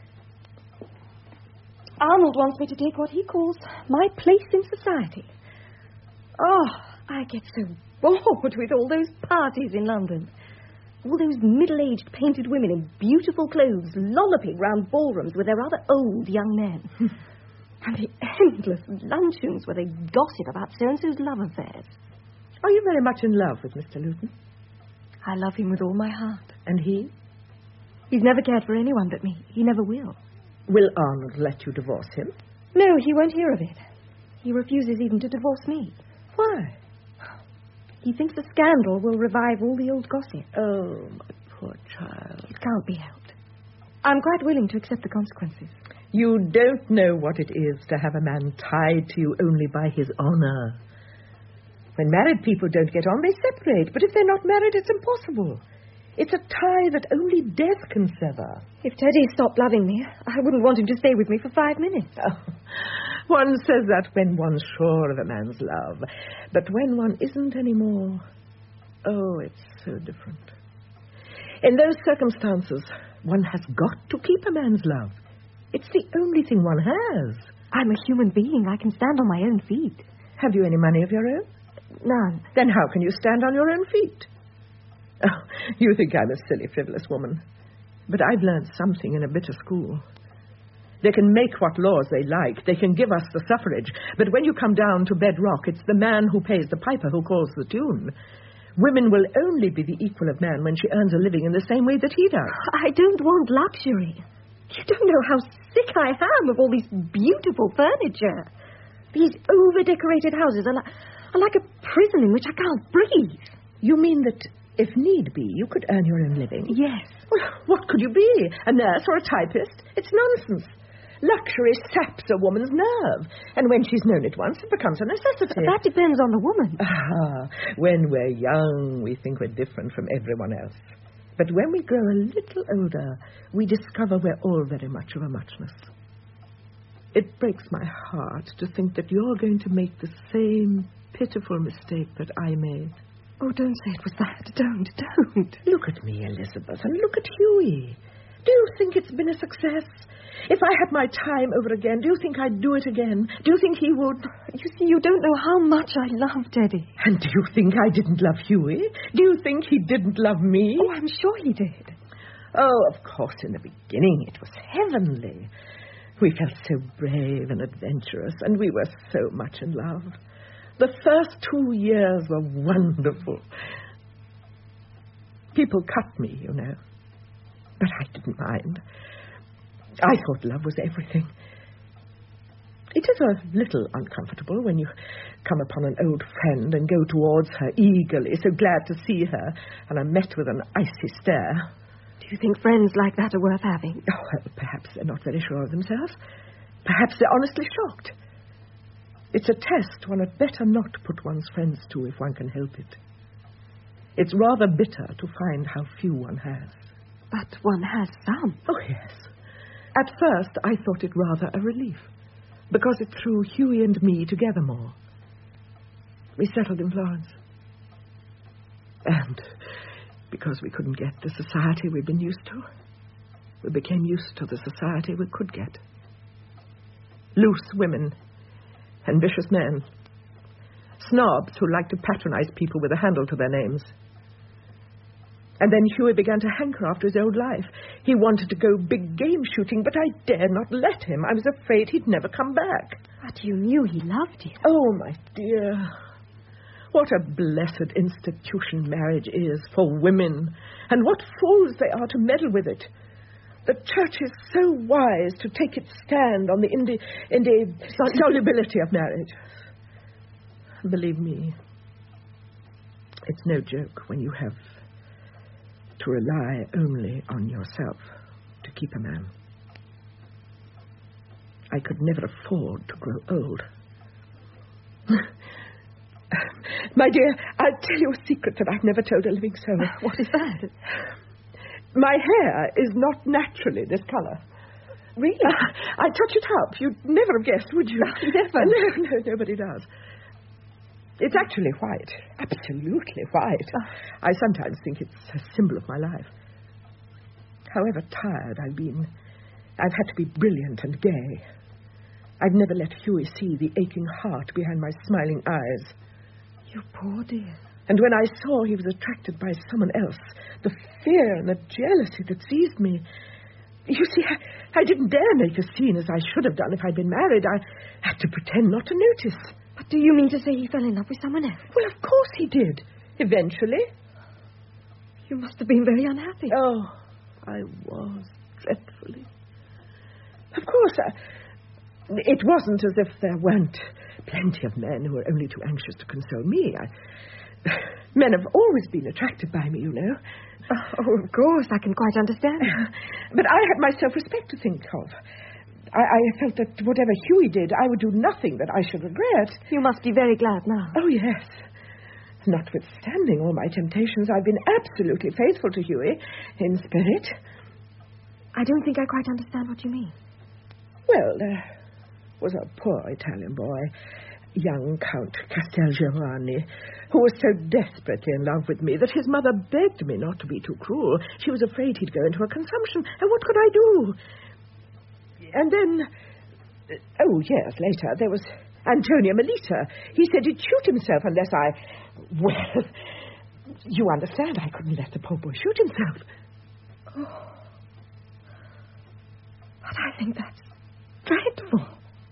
S2: Arnold wants me to take what he calls my place in society. Oh, I get so bored with all those parties in London. All those middle-aged painted women in beautiful clothes lolloping round ballrooms with their rather old young men. And the endless luncheons where they gossip about so-and-so's love affairs.
S8: Are you very much in love with Mr. Luton?
S2: I love him with all my heart.
S8: And he?
S2: He's never cared for anyone but me. He never will.
S8: Will Arnold let you divorce him?
S2: No, he won't hear of it. He refuses even to divorce me.
S8: Why?
S2: He thinks the scandal will revive all the old gossip.
S8: Oh, my poor child.
S2: It can't be helped. I'm quite willing to accept the consequences.
S8: You don't know what it is to have a man tied to you only by his honor. When married people don't get on, they separate. But if they're not married, it's impossible. It's a tie that only death can sever.
S2: If Teddy stopped loving me, I wouldn't want him to stay with me for 5 minutes.
S8: Oh, one says that when one's sure of a man's love. But when one isn't anymore, oh, it's so different. In those circumstances, one has got to keep a man's love. It's the only thing one has.
S2: I'm a human being. I can stand on my own feet.
S8: Have you any money of your own?
S2: None.
S8: Then how can you stand on your own feet? Oh, you think I'm a silly, frivolous woman. But I've learned something in a bitter school. They can make what laws they like. They can give us the suffrage. But when you come down to bedrock, it's the man who pays the piper who calls the tune. Women will only be the equal of man when she earns a living in the same way that he does.
S2: I don't want luxury. You don't know how sick I am of all this beautiful furniture. These over-decorated houses are like a prison in which I can't breathe.
S8: You mean that if need be, you could earn your own living?
S2: Yes.
S8: Well, what could you be? A nurse or a typist? It's nonsense. Luxury saps a woman's nerve. And when she's known it once, it becomes a necessity.
S2: That depends on the woman.
S8: When we're young, we think we're different from everyone else. But when we grow a little older, we discover we're all very much of a muchness. It breaks my heart to think that you're going to make the same pitiful mistake that I made.
S2: Oh, don't say it was that. Don't.
S8: Look at me, Elizabeth, and look at Hughie. Do you think it's been a success? If I had my time over again, do you think I'd do it again? Do you think he would?
S2: You see, you don't know how much I love Teddy.
S8: And do you think I didn't love Hughie? Do you think he didn't love me?
S2: Oh, I'm sure he did.
S8: Oh, of course, in the beginning it was heavenly. We felt so brave and adventurous, and we were so much in love. The first 2 years were wonderful. People cut me, you know. But I didn't mind. I thought love was everything. It is a little uncomfortable when you come upon an old friend and go towards her eagerly, so glad to see her, and are met with an icy stare.
S2: Do you think friends like that are worth having?
S8: Oh, well, perhaps they're not very sure of themselves. Perhaps they're honestly shocked. It's a test one had better not put one's friends to if one can help it. It's rather bitter to find how few one has.
S2: But one has some.
S8: Oh, yes. At first, I thought it rather a relief, because it threw Hughie and me together more. We settled in Florence. And because we couldn't get the society we'd been used to, we became used to the society we could get. Loose women and vicious men. Snobs who like to patronize people with a handle to their names. And then Hughie began to hanker after his old life. He wanted to go big game shooting, but I dared not let him. I was afraid he'd never come back.
S2: But you knew he loved you.
S8: Oh, my dear. What a blessed institution marriage is for women. And what fools they are to meddle with it. The church is so wise to take its stand on the indissolubility of marriage. Believe me, it's no joke when you have to rely only on yourself. keep a man. I could never afford to grow old. My dear, I'll tell you a secret that I've never told a living soul.
S2: What is that?
S8: My hair is not naturally this colour.
S2: Really?
S8: I touch it up. You'd never have guessed, would you?
S2: Never.
S8: No, nobody does. It's actually white. Absolutely white. I sometimes think it's a symbol of my life. However tired I've been, I've had to be brilliant and gay. I've never let Hughie see the aching heart behind my smiling eyes.
S2: You poor dear.
S8: And when I saw he was attracted by someone else, the fear and the jealousy that seized me... You see, I didn't dare make a scene as I should have done if I'd been married. I had to pretend not to notice.
S2: But do you mean to say he fell in love with someone else?
S8: Well, of course he did. Eventually.
S2: You must have been very unhappy.
S8: Oh, I was dreadfully. Of course, it wasn't as if there weren't plenty of men who were only too anxious to console me. Men have always been attracted by me, you know.
S2: Oh, of course, I can quite understand.
S8: But I had my self-respect to think of. I felt that whatever Hughie did, I would do nothing that I should regret.
S2: You must be very glad now.
S8: Oh, yes. Notwithstanding all my temptations, I've been absolutely faithful to Hughie in spirit.
S2: I don't think I quite understand what you mean.
S8: Well, there was a poor Italian boy, young Count Castelgiovanni, who was so desperately in love with me that his mother begged me not to be too cruel. She was afraid he'd go into a consumption, and what could I do? And then, years later, there was Antonio Melita. He said he'd shoot himself unless well, you understand, I couldn't let the poor boy shoot himself.
S2: Oh. But I think that's dreadful.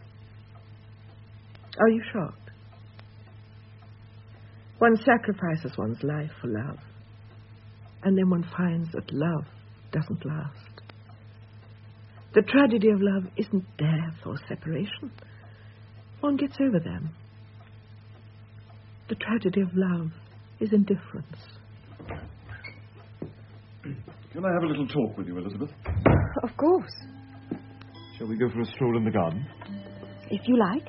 S8: Are you shocked? One sacrifices one's life for love, and then one finds that love doesn't last. The tragedy of love isn't death or separation. One gets over them. The tragedy of love is indifference.
S4: Can I have a little talk with you, Elizabeth?
S2: Of course.
S4: Shall we go for a stroll in the garden?
S2: If you like.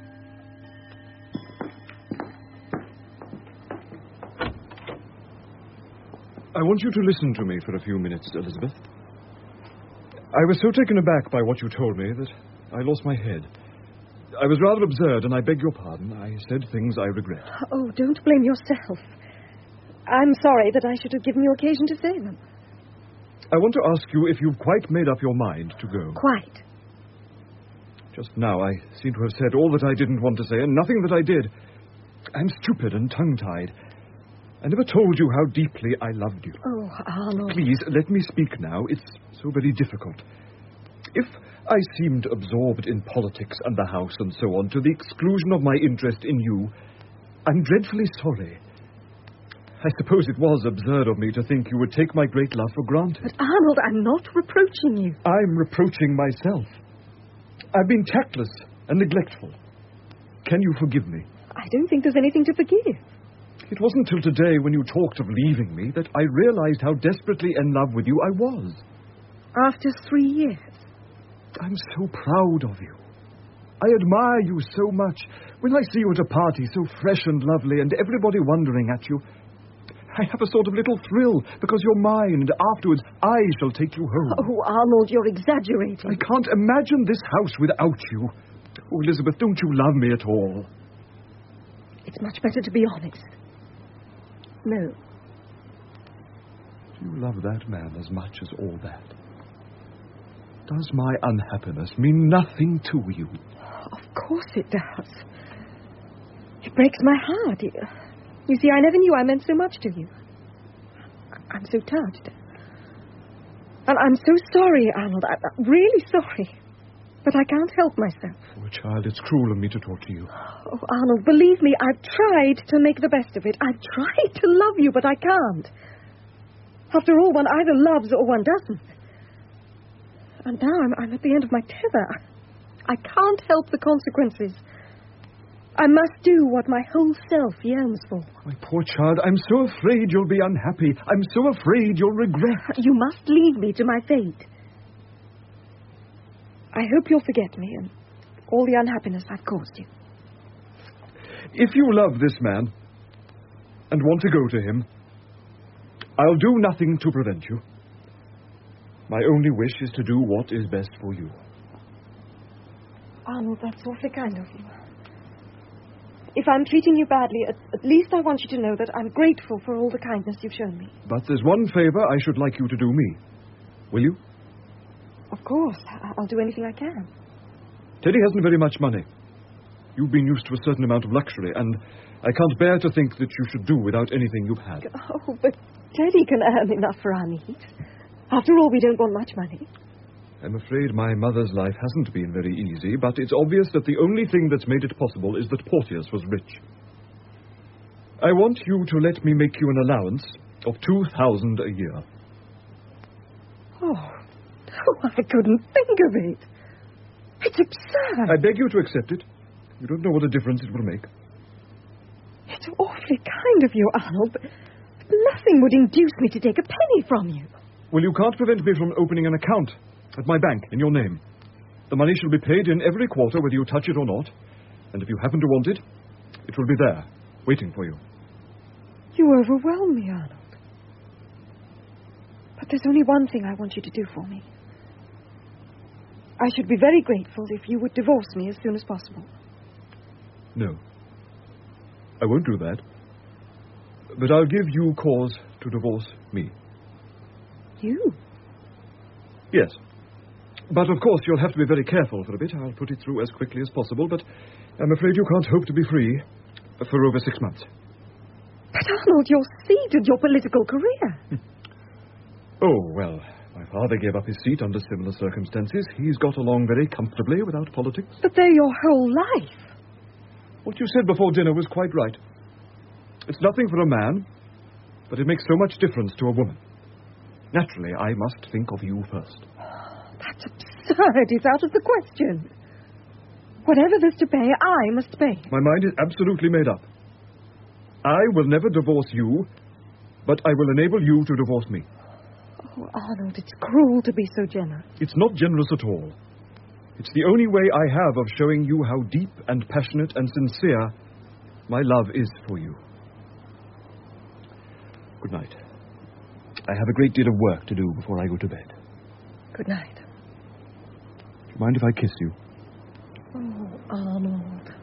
S4: I want you to listen to me for a few minutes, Elizabeth. I was so taken aback by what you told me that I lost my head. I was rather absurd, and I beg your pardon. I said things I regret.
S2: Oh, don't blame yourself. I'm sorry that I should have given you occasion to say them.
S4: I want to ask you if you've quite made up your mind to go.
S2: Quite.
S4: Just now, I seem to have said all that I didn't want to say, and nothing that I did. I'm stupid and tongue-tied. I never told you how deeply I loved you.
S2: Oh, Arnold.
S4: Please, let me speak now. It's so very difficult. If I seemed absorbed in politics and the house and so on, to the exclusion of my interest in you, I'm dreadfully sorry. I suppose it was absurd of me to think you would take my great love for granted.
S2: But, Arnold, I'm not reproaching you.
S4: I'm reproaching myself. I've been tactless and neglectful. Can you forgive me?
S2: I don't think there's anything to forgive.
S4: It wasn't till today, when you talked of leaving me, that I realized how desperately in love with you I was.
S2: After 3 years?
S4: I'm so proud of you. I admire you so much. When I see you at a party so fresh and lovely and everybody wondering at you, I have a sort of little thrill because you're mine, and afterwards I shall take you home.
S2: Oh, Arnold, you're exaggerating.
S4: I can't imagine this house without you. Oh, Elizabeth, don't you love me at all?
S2: It's much better to be honest. No.
S4: Do you love that man as much as all that? Does my unhappiness mean nothing to you?
S2: Of course it does. It breaks my heart. You see, I never knew I meant so much to you. I'm so touched. And I'm so sorry, Arnold. I'm really sorry. But I can't help myself.
S4: Oh, child, it's cruel of me to talk to you.
S2: Oh, Arnold, believe me, I've tried to make the best of it. I've tried to love you, but I can't. After all, one either loves or one doesn't. And now I'm at the end of my tether. I can't help the consequences. I must do what my whole self yearns for.
S4: My poor child, I'm so afraid you'll be unhappy. I'm so afraid you'll regret.
S2: You must leave me to my fate. I hope you'll forget me and all the unhappiness I've caused you.
S4: If you love this man and want to go to him, I'll do nothing to prevent you. My only wish is to do what is best for you.
S2: Arnold, that's awfully kind of you. If I'm treating you badly, at least I want you to know that I'm grateful for all the kindness you've shown me.
S4: But there's one favor I should like you to do me. Will you?
S2: Of course. I'll do anything I can.
S4: Teddy hasn't very much money. You've been used to a certain amount of luxury, and I can't bear to think that you should do without anything you've had.
S2: Oh, but Teddy can earn enough for our needs. After all, we don't want much money.
S4: I'm afraid my mother's life hasn't been very easy, but it's obvious that the only thing that's made it possible is that Porteous was rich. I want you to let me make you an allowance of $2,000 a year.
S2: Oh, I couldn't think of it. It's absurd.
S4: I beg you to accept it. You don't know what a difference it will make.
S2: It's awfully kind of you, Arnold, but nothing would induce me to take a penny from you.
S4: Well, you can't prevent me from opening an account at my bank in your name. The money shall be paid in every quarter, whether you touch it or not. And if you happen to want it, it will be there, waiting for you.
S2: You overwhelm me, Arnold. But there's only one thing I want you to do for me. I should be very grateful if you would divorce me as soon as possible.
S4: No. I won't do that. But I'll give you cause to divorce me.
S2: You?
S4: Yes. But of course you'll have to be very careful for a bit. I'll put it through as quickly as possible, but I'm afraid you can't hope to be free for over 6 months.
S2: But Arnold, you're seeded your political career.
S4: Oh, well, my father gave up his seat under similar circumstances. He's got along very comfortably without politics.
S2: But they're your whole life.
S4: What you said before dinner was quite right. It's nothing for a man, but it makes so much difference to a woman. Naturally, I must think of you first.
S2: That's absurd. It's out of the question. Whatever there's to pay, I must pay.
S4: My mind is absolutely made up. I will never divorce you, but I will enable you to divorce me.
S2: Oh, Arnold, it's cruel to be so generous.
S4: It's not generous at all. It's the only way I have of showing you how deep and passionate and sincere my love is for you. Good night. I have a great deal of work to do before I go to bed.
S2: Good night.
S4: Do you mind if I kiss you?
S2: Oh, Arnold.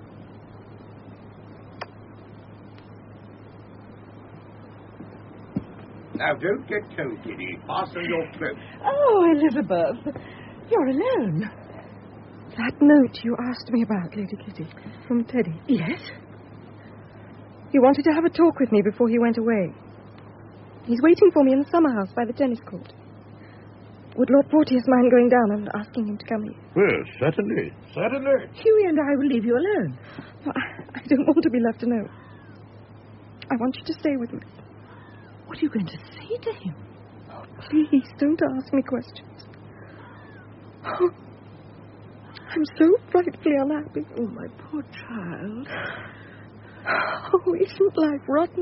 S7: Now, don't get cold, Kitty. Fasten your cloak.
S8: Oh, Elizabeth, you're alone.
S2: That note you asked me about, Lady Kitty, from Teddy.
S8: Yes?
S2: He wanted to have a talk with me before he went away. He's waiting for me in the summer house by the tennis court. Would Lord Porteous mind going down and asking him to come here?
S7: Well, certainly. Certainly.
S8: Hughie and I will leave you alone.
S2: No, I don't want to be left alone. I want you to stay with me.
S8: What are you going to say to him?
S2: Oh, please, don't ask me questions. Oh, I'm so frightfully unhappy.
S8: Oh, my poor child.
S2: Oh, isn't life rotten?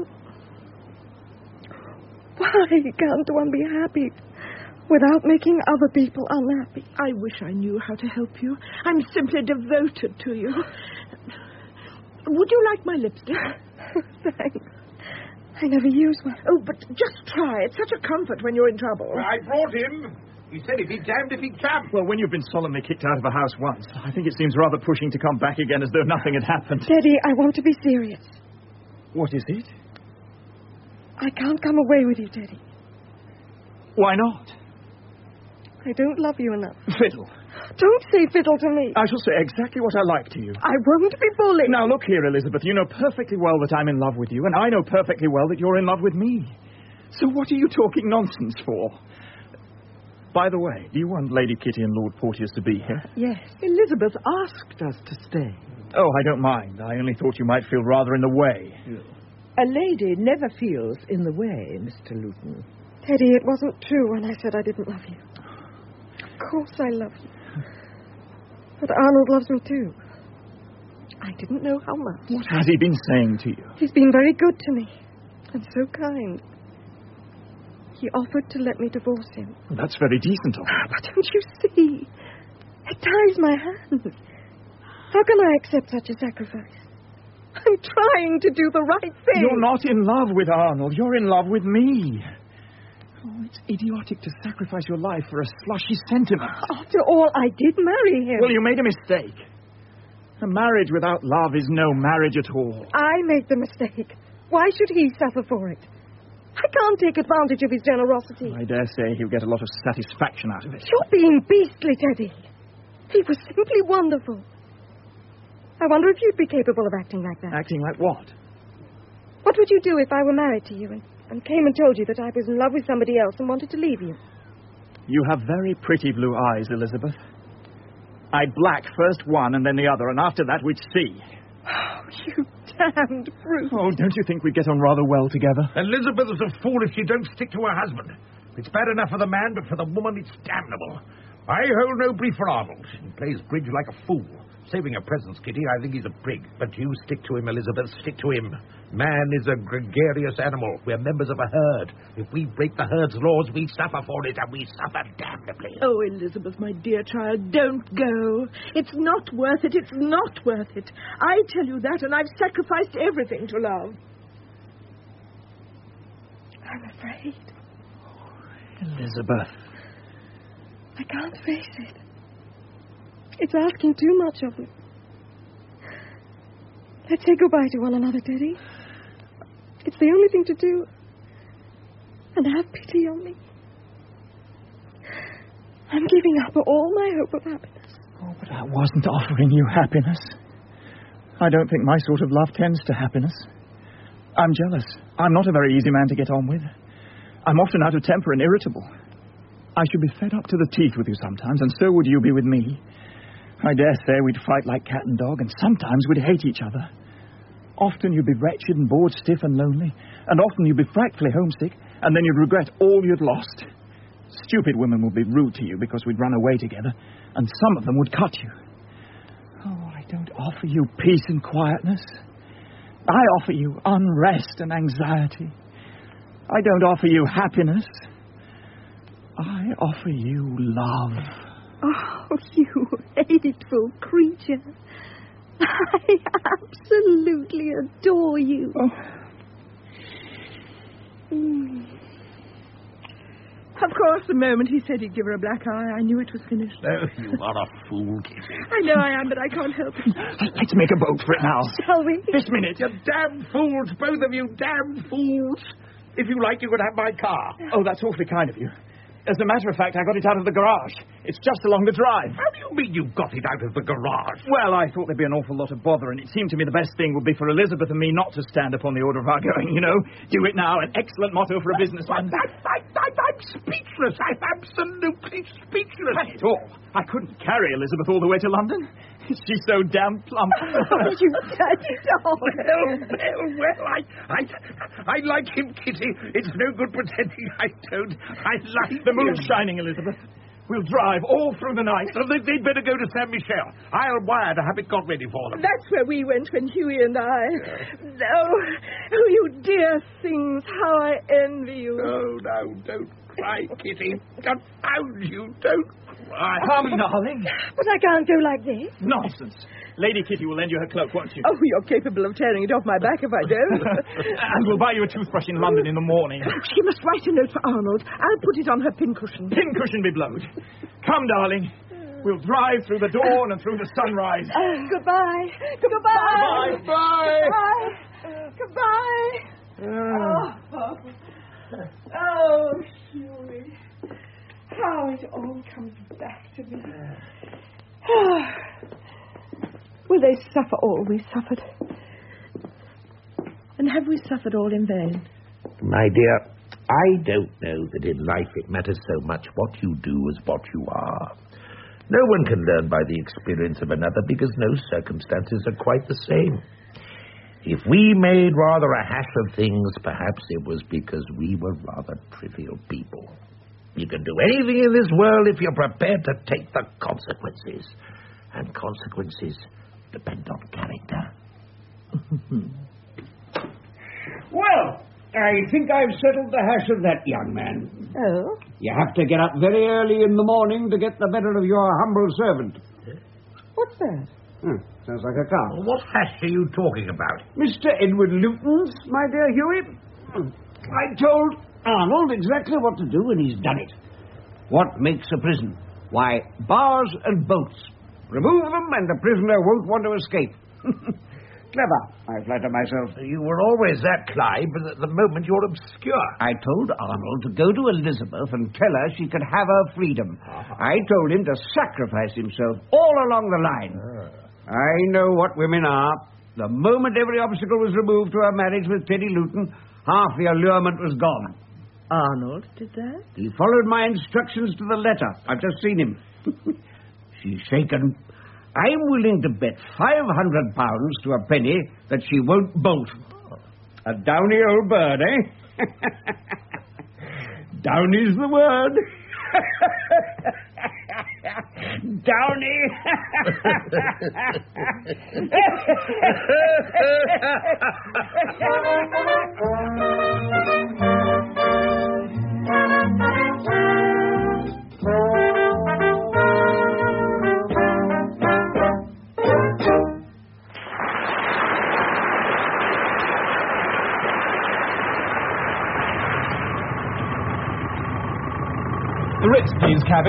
S2: Why can't one be happy without making other people unhappy?
S8: I wish I knew how to help you. I'm simply devoted to you. Would you like my lipstick?
S2: Thanks. I never use one.
S8: Oh, but just try. It's such a comfort when you're in trouble.
S7: I brought him. He said he'd be damned if he can.
S3: Well, when you've been solemnly kicked out of a house once, I think it seems rather pushing to come back again as though nothing had happened.
S2: Teddy, I want to be serious.
S3: What is it?
S2: I can't come away with you, Teddy.
S3: Why not?
S2: I don't love you enough.
S3: Fiddle.
S2: Don't say fiddle to me.
S3: I shall say exactly what I like to you.
S2: I won't be bullied.
S3: Now, look here, Elizabeth. You know perfectly well that I'm in love with you, and I know perfectly well that you're in love with me. So what are you talking nonsense for? By the way, do you want Lady Kitty and Lord Porteous to be here?
S2: Yes.
S8: Elizabeth asked us to stay.
S3: Oh, I don't mind. I only thought you might feel rather in the way.
S8: A lady never feels in the way, Mr. Luton.
S2: Teddy, it wasn't true when I said I didn't love you. Of course I love you. But Arnold loves me too. I didn't know how much.
S3: What has he been saying to you?
S2: He's been very good to me. And so kind. He offered to let me divorce him.
S3: Well, that's very decent of him.
S2: But don't you see? It ties my hands. How can I accept such a sacrifice? I'm trying to do the right thing.
S3: You're not in love with Arnold. You're in love with me. Oh, it's idiotic to sacrifice your life for a slushy sentiment.
S2: After all, I did marry him.
S3: Well, you made a mistake. A marriage without love is no marriage at all.
S2: I made the mistake. Why should he suffer for it? I can't take advantage of his generosity.
S3: I dare say he'll get a lot of satisfaction out of it.
S2: You're being beastly, Teddy. He was simply wonderful. I wonder if you'd be capable of acting like that.
S3: Acting like what?
S2: What would you do if I were married to you and came and told you that I was in love with somebody else and wanted to leave you?
S3: You have very pretty blue eyes, Elizabeth. I'd black first one and then the other, and after that we'd see.
S2: Oh, you damned brute.
S3: Oh, don't you think we'd get on rather well together?
S7: Elizabeth is a fool if she don't stick to her husband. It's bad enough for the man, but for the woman it's damnable. I hold no brief for Arnold. He plays bridge like a fool. Saving your presence, Kitty, I think he's a prig. But you stick to him, Elizabeth, stick to him. Man is a gregarious animal. We're members of a herd. If we break the herd's laws, we suffer for it, and we suffer damnably.
S8: Oh, Elizabeth, my dear child, don't go. It's not worth it. It's not worth it. I tell you that, and I've sacrificed everything to love.
S2: I'm afraid.
S3: Elizabeth.
S2: I can't face it. It's asking too much of me. Let's say goodbye to one another, Teddy. It's the only thing to do. And have pity on me. I'm giving up all my hope of happiness.
S3: Oh, but I wasn't offering you happiness. I don't think my sort of love tends to happiness. I'm jealous. I'm not a very easy man to get on with. I'm often out of temper and irritable. I should be fed up to the teeth with you sometimes, and so would you be with me. I dare say we'd fight like cat and dog, and sometimes we'd hate each other. Often you'd be wretched and bored, stiff and lonely, and often you'd be frightfully homesick, and then you'd regret all you'd lost. Stupid women would be rude to you because we'd run away together, and some of them would cut you. Oh, I don't offer you peace and quietness. I offer you unrest and anxiety. I don't offer you happiness. I offer you love.
S2: Oh, you hateful creature. I absolutely adore you.
S3: Oh.
S8: Of course, the moment he said he'd give her a black eye, I knew it was finished.
S7: Oh, you are a fool, Kitty.
S8: I know I am, but I can't help it.
S3: Let's make a boat for it now.
S2: Shall we?
S3: This minute.
S7: You damn fools, both of you damn fools. If you like, you could have my car.
S3: Oh, that's awfully kind of you. As a matter of fact, I got it out of the garage. It's just along the drive.
S7: How do you mean you got it out of the garage?
S3: Well, I thought there'd be an awful lot of bother, and it seemed to me the best thing would be for Elizabeth and me not to stand upon the order of our going, you know. Do it now, an excellent motto for a businessman.
S7: I'm speechless. I'm absolutely speechless.
S3: Not at all. I couldn't carry Elizabeth all the way to London. She's so damn plump.
S2: Oh, you dirty dog.
S7: Well, I like him, Kitty. It's no good pretending I don't. I like
S3: the moon's shining, Elizabeth. We'll drive all through the night.
S7: So they'd better go to Saint Michel. I'll wire to have it got ready for them.
S8: That's where we went when Hughie and I... Oh, you dear things, how I envy you.
S7: Oh, no, don't cry, Kitty. Confound you, don't cry.
S3: Come, darling.
S2: But I can't go like this.
S3: Nonsense. Lady Kitty will lend you her cloak, won't you?
S8: Oh, you're capable of tearing it off my back if I don't.
S3: And we'll buy you a toothbrush in London in the morning.
S8: She must write a note for Arnold. I'll put it on her pincushion.
S3: Pincushion be blowed. Come, darling. We'll drive through the dawn and through the sunrise.
S2: Goodbye. Goodbye.
S3: Bye.
S2: Goodbye.
S8: Oh, Hughie. How it all comes back to me. Will they suffer all we suffered? And have we suffered all in vain?
S7: My dear, I don't know that in life it matters so much what you do as what you are. No one can learn by the experience of another because no circumstances are quite the same. If we made rather a hash of things, perhaps it was because we were rather trivial people. You can do anything in this world if you're prepared to take the consequences. And consequences depend on character.
S5: Well, I think I've settled the hash of that, young man.
S2: Oh?
S5: You have to get up very early in the morning to get the better of your humble servant.
S8: What's that?
S5: Sounds like a car.
S7: What hash are you talking about?
S5: Mr. Edward Luton's, my dear Hughie. I told Arnold exactly what to do, and he's done it. What makes a prison? Why, bars and bolts. Remove them, and the prisoner won't want to escape. Clever, I flatter myself.
S7: You were always that, Clive, but at the moment you're obscure.
S5: I told Arnold to go to Elizabeth and tell her she could have her freedom. I told him to sacrifice himself all along the line. I know what women are. The moment every obstacle was removed to her marriage with Teddy Luton, half the allurement was gone.
S8: Arnold did that?
S5: He followed my instructions to the letter. I've just seen him. She's shaken. I'm willing to bet £500 to a penny that she won't bolt. A downy old bird, eh? Downy's the word. Downy.
S3: The Ritz, please, cabby.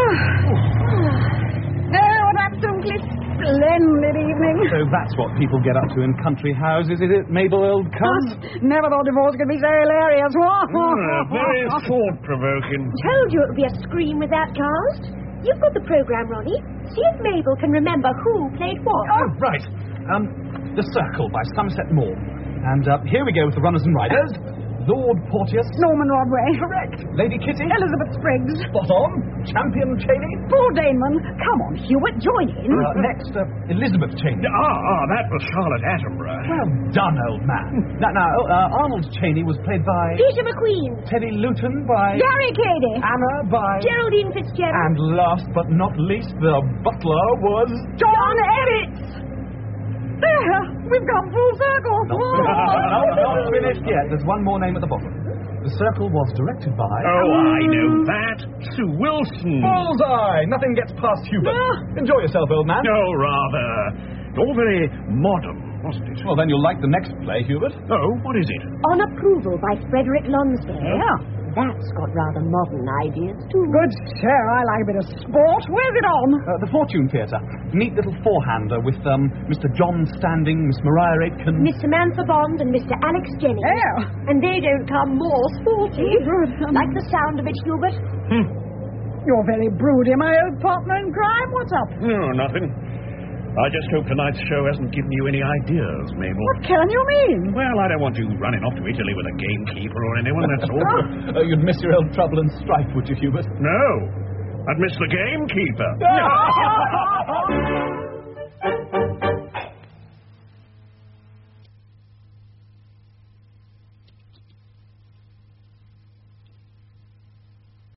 S2: What absolutely splendid evening.
S3: So that's what people get up to in country houses, is it, Mabel, old cunt?
S2: Never thought divorce could be so hilarious.
S6: Very thought-provoking.
S2: Told you it would be a scream with that cast. You've got the programme, Ronnie. See if Mabel can remember who played what.
S3: Oh, right. The Circle by Somerset Maugham. And here we go with the runners and riders. Lord Porteous.
S2: Norman Rodway.
S3: Correct. Lady Kitty.
S2: Elizabeth Spriggs.
S3: Spot on. Champion Cheney.
S2: Paul Damon. Come on, Hewitt, join in.
S3: Next, Elizabeth Cheney.
S6: That was Charlotte Attenborough.
S3: Well done, old man. now, Arnold Cheney was played by...
S2: Peter McQueen.
S3: Teddy Luton by...
S2: Gary Cady.
S3: Anna by...
S2: Geraldine Fitzgerald.
S3: And last but not least, the butler was...
S2: John Evans. There, we've come full circle.
S3: Not finished yet. There's one more name at the bottom. The Circle was directed by...
S6: Oh, I know that. Sue Wilson.
S3: Bullseye! Nothing gets past Hubert. Enjoy yourself, old man.
S6: Oh, rather. All very modern, wasn't it?
S3: Well, then you'll like the next play, Hubert.
S6: Oh, what is it?
S2: On Approval by Frederick Lonsdale.
S8: Yeah.
S2: That's got rather modern ideas, too.
S8: Good sir, I like a bit of sport. Where's it on?
S3: The Fortune Theatre. Neat little four-hander with Mr. John Standing, Miss Maria Aitken...
S2: Miss Samantha Bond and Mr. Alex Jennings.
S8: Yeah.
S2: And they don't come more sporty.
S8: Good.
S2: Like the sound of it, Hubert?
S8: You're very broody, my old partner in crime. What's up?
S6: Oh, nothing. I just hope tonight's show hasn't given you any ideas, Mabel.
S8: What can you mean?
S6: Well, I don't want you running off to Italy with a gamekeeper or anyone, that's all.
S3: You'd miss your old trouble and strife, would you, Hubert?
S6: No. I'd miss the gamekeeper.